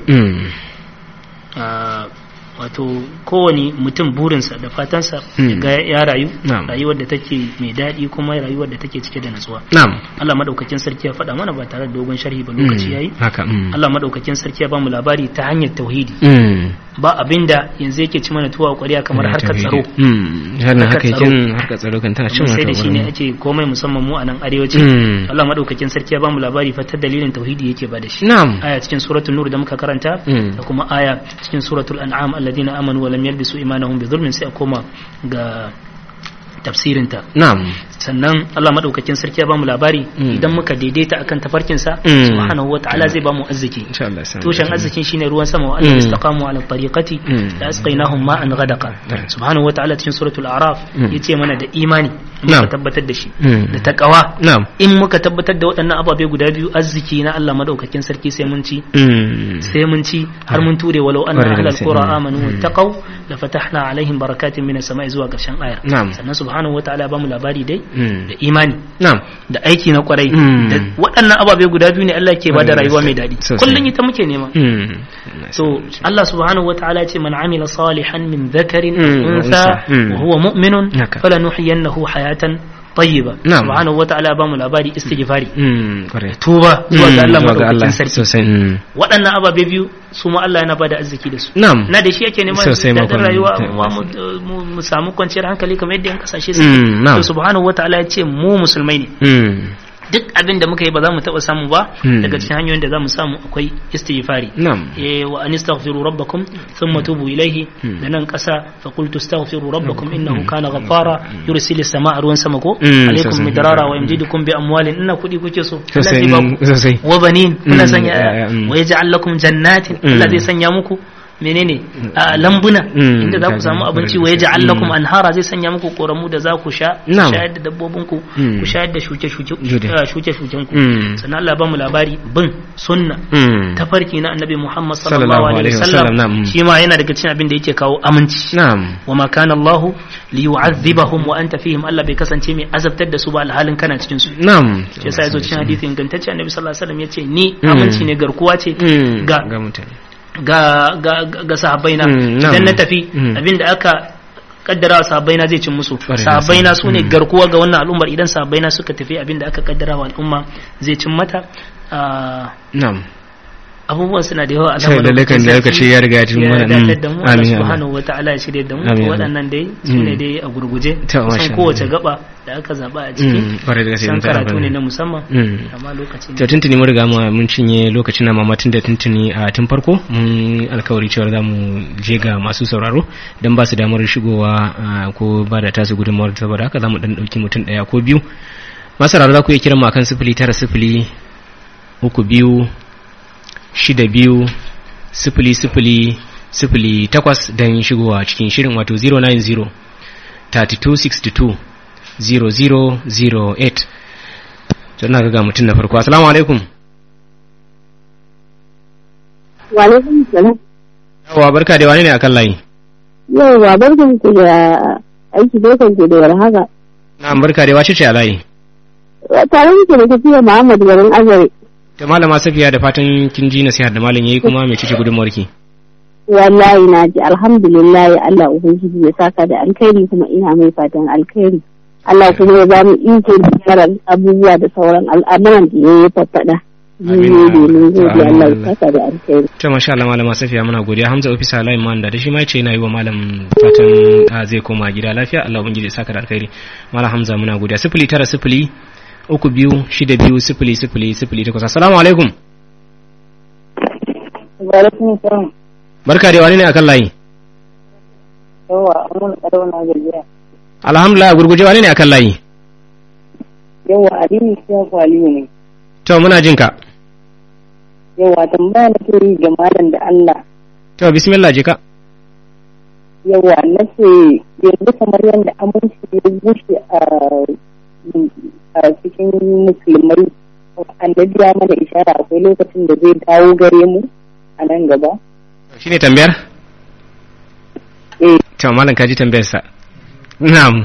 wato kowane mutum burinsa da fatansa ga ya rayu rayuwar da take mai daɗi kuma rayuwar da take cike da natsuwa Allah madaukakin sarki ya faɗa mana ba tare da dogon sharhi ba lokaci yayi Allah madaukakin sarki ya bamu labari ta hanyar tauhidi ba abinda yanzu yake ci mana tuwa ƙwariya kamar harkar tsaro harkar tsaro kan tana cin sai da shi ne ake komai musamman mu a nan arewaci Allah madaukakin sarki ya bamu labari fa ta dalilin tauhidi yake ba da shi aya cikin suratul nur da muka karanta da kuma aya cikin suratul an'am alladhina amanu wa lam yalbisu imanahum bi dhulmin sai a koma ga tafsirinta na'am sannan Allah madaukakin sarki ya bamu labari idan muka daidaita akan tafarkin sa subhanahu wataala zai bamu arziki tushen arzikin shine ruwan sama wa annahum istaqamu ala tariqati la asqainahum ma'an ghadaqa subhanahu wataala cikin suratul a'raf yace mana da imani muka tabbatar da shi da taqwa in muka tabbatar da waɗannan ababe guda biyu arziki na Allah madaukakin sarki sai mun ci sai mun ci har mun ture walau anna ahlal qura amanu wattaqaw la fatahna alaihim barakatin minas sama'i zuwa ƙarshen ayar sannan subhanahu wataala ba mu labari dai da imani da aiki na kwarai da waɗannan ababe guda biyu ne Allah ke bada rayuwa mai daɗi kullun ita muke nema so Allah subhanahu wataala ya ce man amila salihan min dhakarin untha wa huwa mu'minun falanuhyiyannahu hayatan طيبة سبحانه وتعالى بام الأبادي استغفاري توبة zuwa ga Allah madaukakin sarki waɗannan ababe biyu su ma Allah yana bada arziki da su na da shi yake neman daɗin rayuwa mu samu kwanciyar hankali kamar yadda yan kasashe suke subhanahu wataala ya ce mu musulmai ne duk abin da muka yi ba za mu taɓa samu ba daga cikin hanyoyin da za mu samu akwai istighfari wa an istaghfiru rabbakum thumma tubu ilayhi da nan ƙasa fa qultu astaghfiru rabbakum innahu kana ghaffara yursilis samaa ruwan sama ko alaikum midrara wa yamdidukum bi amwalin inna kudi kuke so sosai wa banin kuna sanya wa yaj'al lakum jannatin Allah zai sanya muku menene lambuna inda za ku samu abinci wa yaj'al lakum anhara zai sanya muku koramu da za ku sha shayar da dabbobin ku ku shayar da shuke shuke shuke shuken ku sannan Allah ba mu labari bin sunna tafarki na annabi Muhammad sallallahu alaihi wasallam shi ma yana daga cikin abin da yake kawo aminci wa ma kana Allah li yu'adhibahum wa anta fihim Allah bai kasance mai azabtar da su ba alhalin kana cikin su na'am shi yasa yazo cikin hadisi ingantacce annabi sallallahu alaihi wasallam yace ni aminci ne garkuwa ce ga ga mutane ga ga ga sahabbaina idan na tafi abinda aka kaddara sahabbaina zai cin musu sahabbaina su ne garkuwa ga wannan al'ummar idan sahabbaina suka tafi abinda aka kaddara wa al'umma zai cin mata na'am abubuwan suna da yawa a zamanin da lakan da lokaci ya riga tun wannan amin subhanahu wataala ya shirye da mu waɗannan dai sune dai a gurguje san kowace gaba da aka zaba a ciki san karatu ne na musamman amma lokaci to tuntuni mun riga mun cinye lokacin na mamatin da tuntuni a tun farko mun alkawari cewa za mu je ga masu sauraro dan ba su damar shigowa ko ba da tasu gudunmawar saboda haka za mu dan dauki mutum daya ko biyu masu sauraro za ku iya kiran mu akan sifili tara sifili uku biyu shida biyu sifili sifili sifili takwas don shigowa cikin shirin, wato zero nine zero thirty-two sixty-two zero zero zero eight. to ina ga mutum na farko. Assalamu alaikum. Wa alaikum salam. Yawa, barka da wani ne akan layi? Yawa, barkan ku da aiki, barkan ku da warhaka. Na'am, barka da wace ce a layi? Tare muke da Safiya Muhammad garin Azare. Ta malama Safiya, da fatan kin ji nasihar da malam yayi, kuma me cece gudunmuwarki? Wallahi na ji, alhamdulillah, Allah ubangiji ya saka da alkhairi, kuma ina mai fatan alkhairi. Allah kuma ya ba mu iko da abubuwa da sauran al'amuran da ya faɗa. Amin. Allah ya saka da alkhairi. To masha Allah malama Safiya, muna godiya. Hamza ofisa Layin Manda da shi ma yace yana yi wa malam fatan zai koma gida lafiya. Allah ubangiji ya saka da alkhairi. Malam Hamza muna godiya. sifili tara sifili uku biyu shida biyu sifili sifili sifili takwas. Assalamu alaikum. Wa alaikum salam. Barka da wani ne akan layi? Yawa, mun karo na gajiya. Alhamdulillah, gurguje wani ne akan layi? Yawa, Aliyu sai kwali ne. To muna jin ka. Yawa, tambaya na ke yi ga malam da Allah. To bismillah, je ka. Yawa, na ce yanzu kamar yadda aminci ya bushe a cikin musulmai, annabi ya mana ishara akwai lokacin da zai dawo gare mu a nan gaba. Shi ne tambayar? Eh. To malam kaji tambayar sa. Na'am.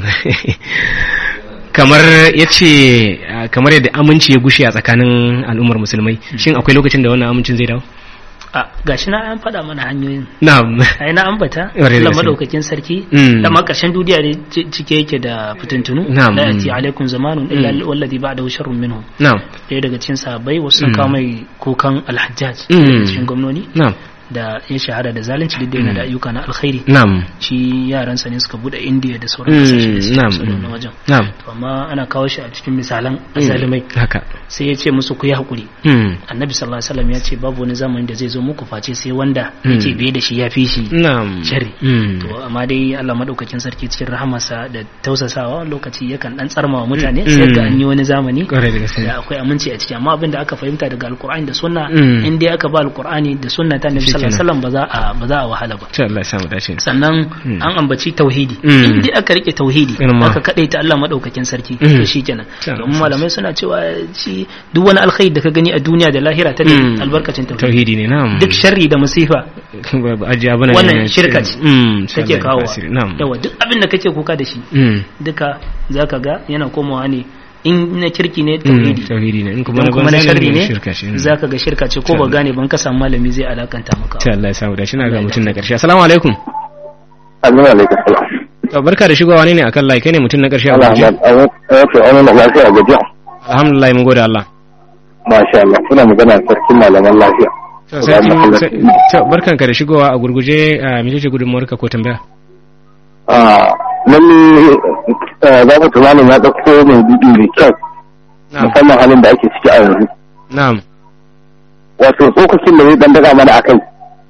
kamar yace kamar yadda aminci ya gushe a tsakanin al'ummar musulmai, shin akwai lokacin da wannan amincin zai dawo? a gashi na an faɗa mana hanyoyin. Na'am. ai na ambata Allah madaukakin sarki da ma ƙarshen duniya ne cike yake da fitintunu. Na'am. la yati alaikum zamanun illa alladhi ba'dahu sharrun minhu. Na'am. ɗaya daga cikin sahabbai wasu sun kawo mai kukan alhajjaj cikin gwamnoni. Na'am. da ya shahara da zalunci duk da yana da ayyuka na alkhairi. Na'am. Shi yaransa ne suka bude India da sauran kasashe da suke su na wajen. Na'am. To amma ana kawo shi a cikin misalan azalimai. Haka. Sai ya ce musu ku yi hakuri. Annabi sallallahu alaihi wasallam ya ce babu wani zamani da zai zo muku face sai wanda yake biye da shi ya fi shi. Na'am. Sharri. To amma dai Allah madaukakin sarki cikin rahamarsa da tausasawa lokaci yakan dan tsarma wa mutane sai ga an yi wani zamani da akwai aminci a ciki, amma abin da aka fahimta daga alkur'ani da sunna in dai aka ba alkur'ani da sunna ta Annabi sallallahu alaihi wasallam ba za a ba za a wahala ba. Insha Allah ya samu dace. Sannan an ambaci tauhidi. In dai aka rike tauhidi aka kadaita Allah madaukakin sarki to shikenan. Domin malamai suna cewa shi duk wani alkhairi da ka gani a duniya da lahira ta albarkacin tauhidi. Tauhidi ne, na'am. Duk sharri da musifa wannan shirka ce take kawo. Yawa duk abin da kake kuka da shi duka zaka ga yana komawa ne in na kirki ne tauhidi tauhidi ne in kuma na sharri ne zaka ga shirka ce ko ba gane ban ka samu malami zai alakanta maka. Insha Allah ya samu da shi na ga mutun na karshe. Assalamu alaikum. Assalamu alaikum. To barka da shigowa, ne ne akan lai, kai ne mutun na karshe a waje. Okay, wannan lafiya gajiya. Alhamdulillah, mun gode Allah. Masha Allah, kuna magana sarkin malaman lafiya. To sarki, to barkanka da shigowa a gurguje, me kike gudunmuwarka ko tambaya? Ah, lalle za mu tunanin ya ɗauko mai bidiyo mai kyau, musamman halin da ake ciki a yanzu. Na'am. Wato tsokacin da zai dan daga mana a kai,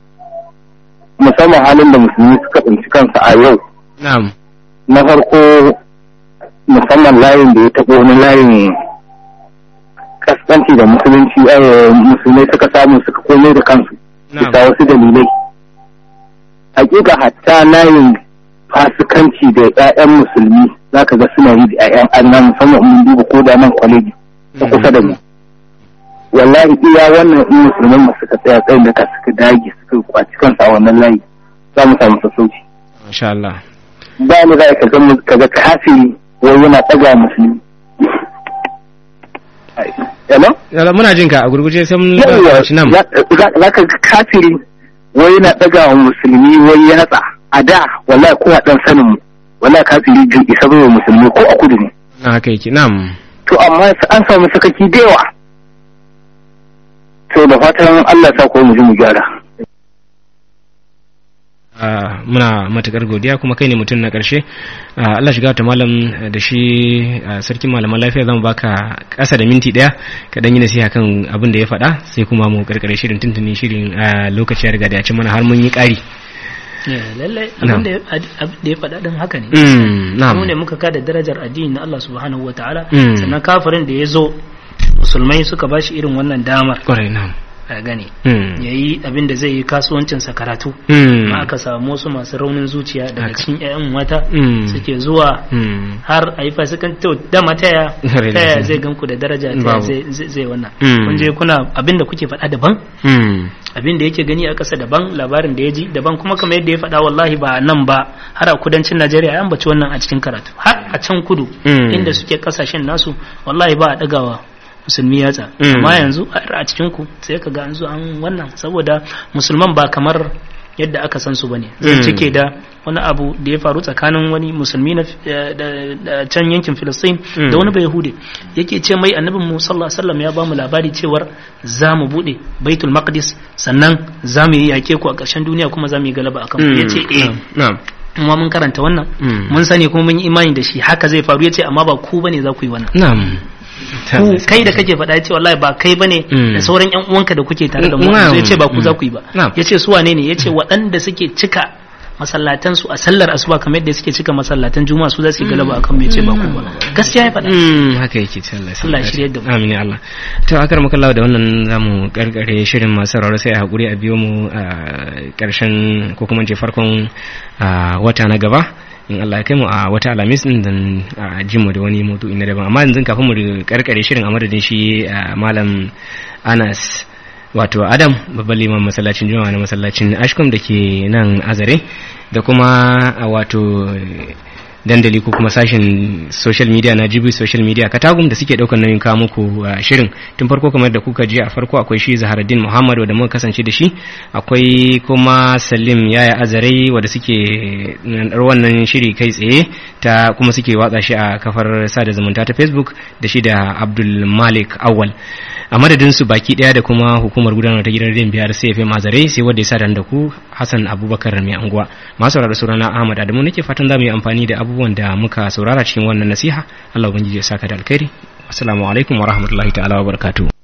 musamman halin da musulmi suka tsinci kansa a yau. Na'am. Na farko musamman layin da ya taɓo wani layin kaskanci da musulunci musulmai suka samu suka komai da kansu bisa wasu dalilai. Hakika hatta layin fasikanci da ƴaƴan musulmi zaka ga suna yi da ƴaƴan annan musamman mun duba ko da nan kwaleji ta kusa da mu. Wallahi iya wannan in musulman mu suka tsaya tsayin da suka dage suka kwaci kansu a wannan layi za mu samu sassauci. Masha Allah. Ba mu za ka ga ka ga kafiri wai yana tsaga musulmi. Hello? Hello, muna jin ka a gurguje sai mun shi nan. Za ka ga kafiri wai yana tsaga musulmi wai ya natsa. A da wallahi ko a dan sanin wallahi kafiri bai isa ba musulmi ko a kudu ne. Na haka yake, na'am. To amma an samu sakaki da yawa. To da fatan Allah sa ko mu ji mu gyara. Uh, muna matukar godiya kuma kai ne mutum na karshe. uh, Allah shiga ta malam da shi uh, sarkin malaman lafiya zan baka kasa da minti daya ka dan yi nasiha kan abin da ya faɗa sai kuma mu karkare shirin tuntuni shirin uh, lokaci ya riga da ya ci mana har mun yi ƙari. Lallai abin da ya faɗa din haka ne. Mu ne muka kada darajar addini na Allah subhanahu wa ta'ala, sannan kafirin da ya zo musulmai suka bashi irin wannan damar. Kwarai, na'am. a gane Mm. yayi abin da zai yi kasuwancin sa karatu Mm. ma aka samu wasu masu raunin zuciya daga Haka. cikin ƴaƴan mata Mm. suke zuwa Mm. har a yi fasikan to da mataya Really? taya zai ganku da daraja taya Babu. zai zai zai wannan Mm. kun je kuna abin da kuke faɗa daban Mm. abin da yake gani a ƙasa daban labarin da ya ji daban kuma kamar yadda ya faɗa wallahi ba nan ba har a kudancin Najeriya an baci wannan a cikin karatu har a can kudu Mm. inda suke kasashen nasu wallahi ba a ɗagawa musulmi yatsa Mm. amma yanzu a cikin ku sai ka ga an zo an wannan saboda musulman ba kamar yadda aka san su bane zai Mm. cike da wani abu da ya faru tsakanin wani musulmi na da- da- da can yankin Filistin Mm. da wani Bayahude yake ce mai annabin mu sallallahu alaihi wasallam ya ba mu labari cewar za mu bude Baitul Maqdis sannan za mu yi yake ku a ƙarshen duniya kuma za mu yi galaba akan ku Mm. yace eh Na'am. kuma mun karanta wannan Mm. mun sani kuma mun yi imani da shi haka zai faru yace amma ba ku bane za ku yi wannan Na'am. ku kai da kake faɗa yace wallahi ba kai bane Mm. da sauran ƴan uwanka da kuke tare da mu Na'am. yace ba ku za Mm. ku yi ba Na'am. yace su wane ne yace waɗanda suke cika masallatan su a sallar asuba kamar yadda suke cika masallatan juma'a su za su yi galaba akan mu yace ba ku ba gaskiya ya faɗa Mm, haka yake ce Allah Allah ya shirye da mu. amin ya Allah to akar makallawa da wannan zamu karkare shirin masu sauraro sai a hakuri a biyo mu a karshen ko kuma ce farkon a, wata na gaba in Allah ya kai mu a wata alamis din dan a, jin mu da wani maudu'i na daban amma yanzu kafin mu karkare shirin a madadin shi a, malam Anas wato Adam babban liman masallacin juma'a na masallacin Ashkom da ke nan Azare da kuma a, wato dandali ko kuma sashen social media na jibi social media katagum da suke daukar nauyin kawo muku uh, shirin tun farko kamar da kuka ji a farko akwai shi Zaharaddin Muhammad wanda muka kasance da shi akwai kuma Salim Yaya Azare wanda suke nadar wannan shiri kai tsaye ta kuma suke watsa shi a kafar sada zumunta ta Facebook da shi da Abdul Malik Awal a madadin su baki daya da kuma hukumar gudanar ta gidan rediyon biyar C F M Azare sai wanda ya sa da ku Hassan Abubakar mai anguwa masu sauraro sunana Ahmad Adamu nake fatan za mu yi amfani da abubuwan da muka saurara cikin wannan nasiha Allah ubangiji ya saka da alkhairi assalamu alaikum wa rahmatullahi ta'ala wa barakatuh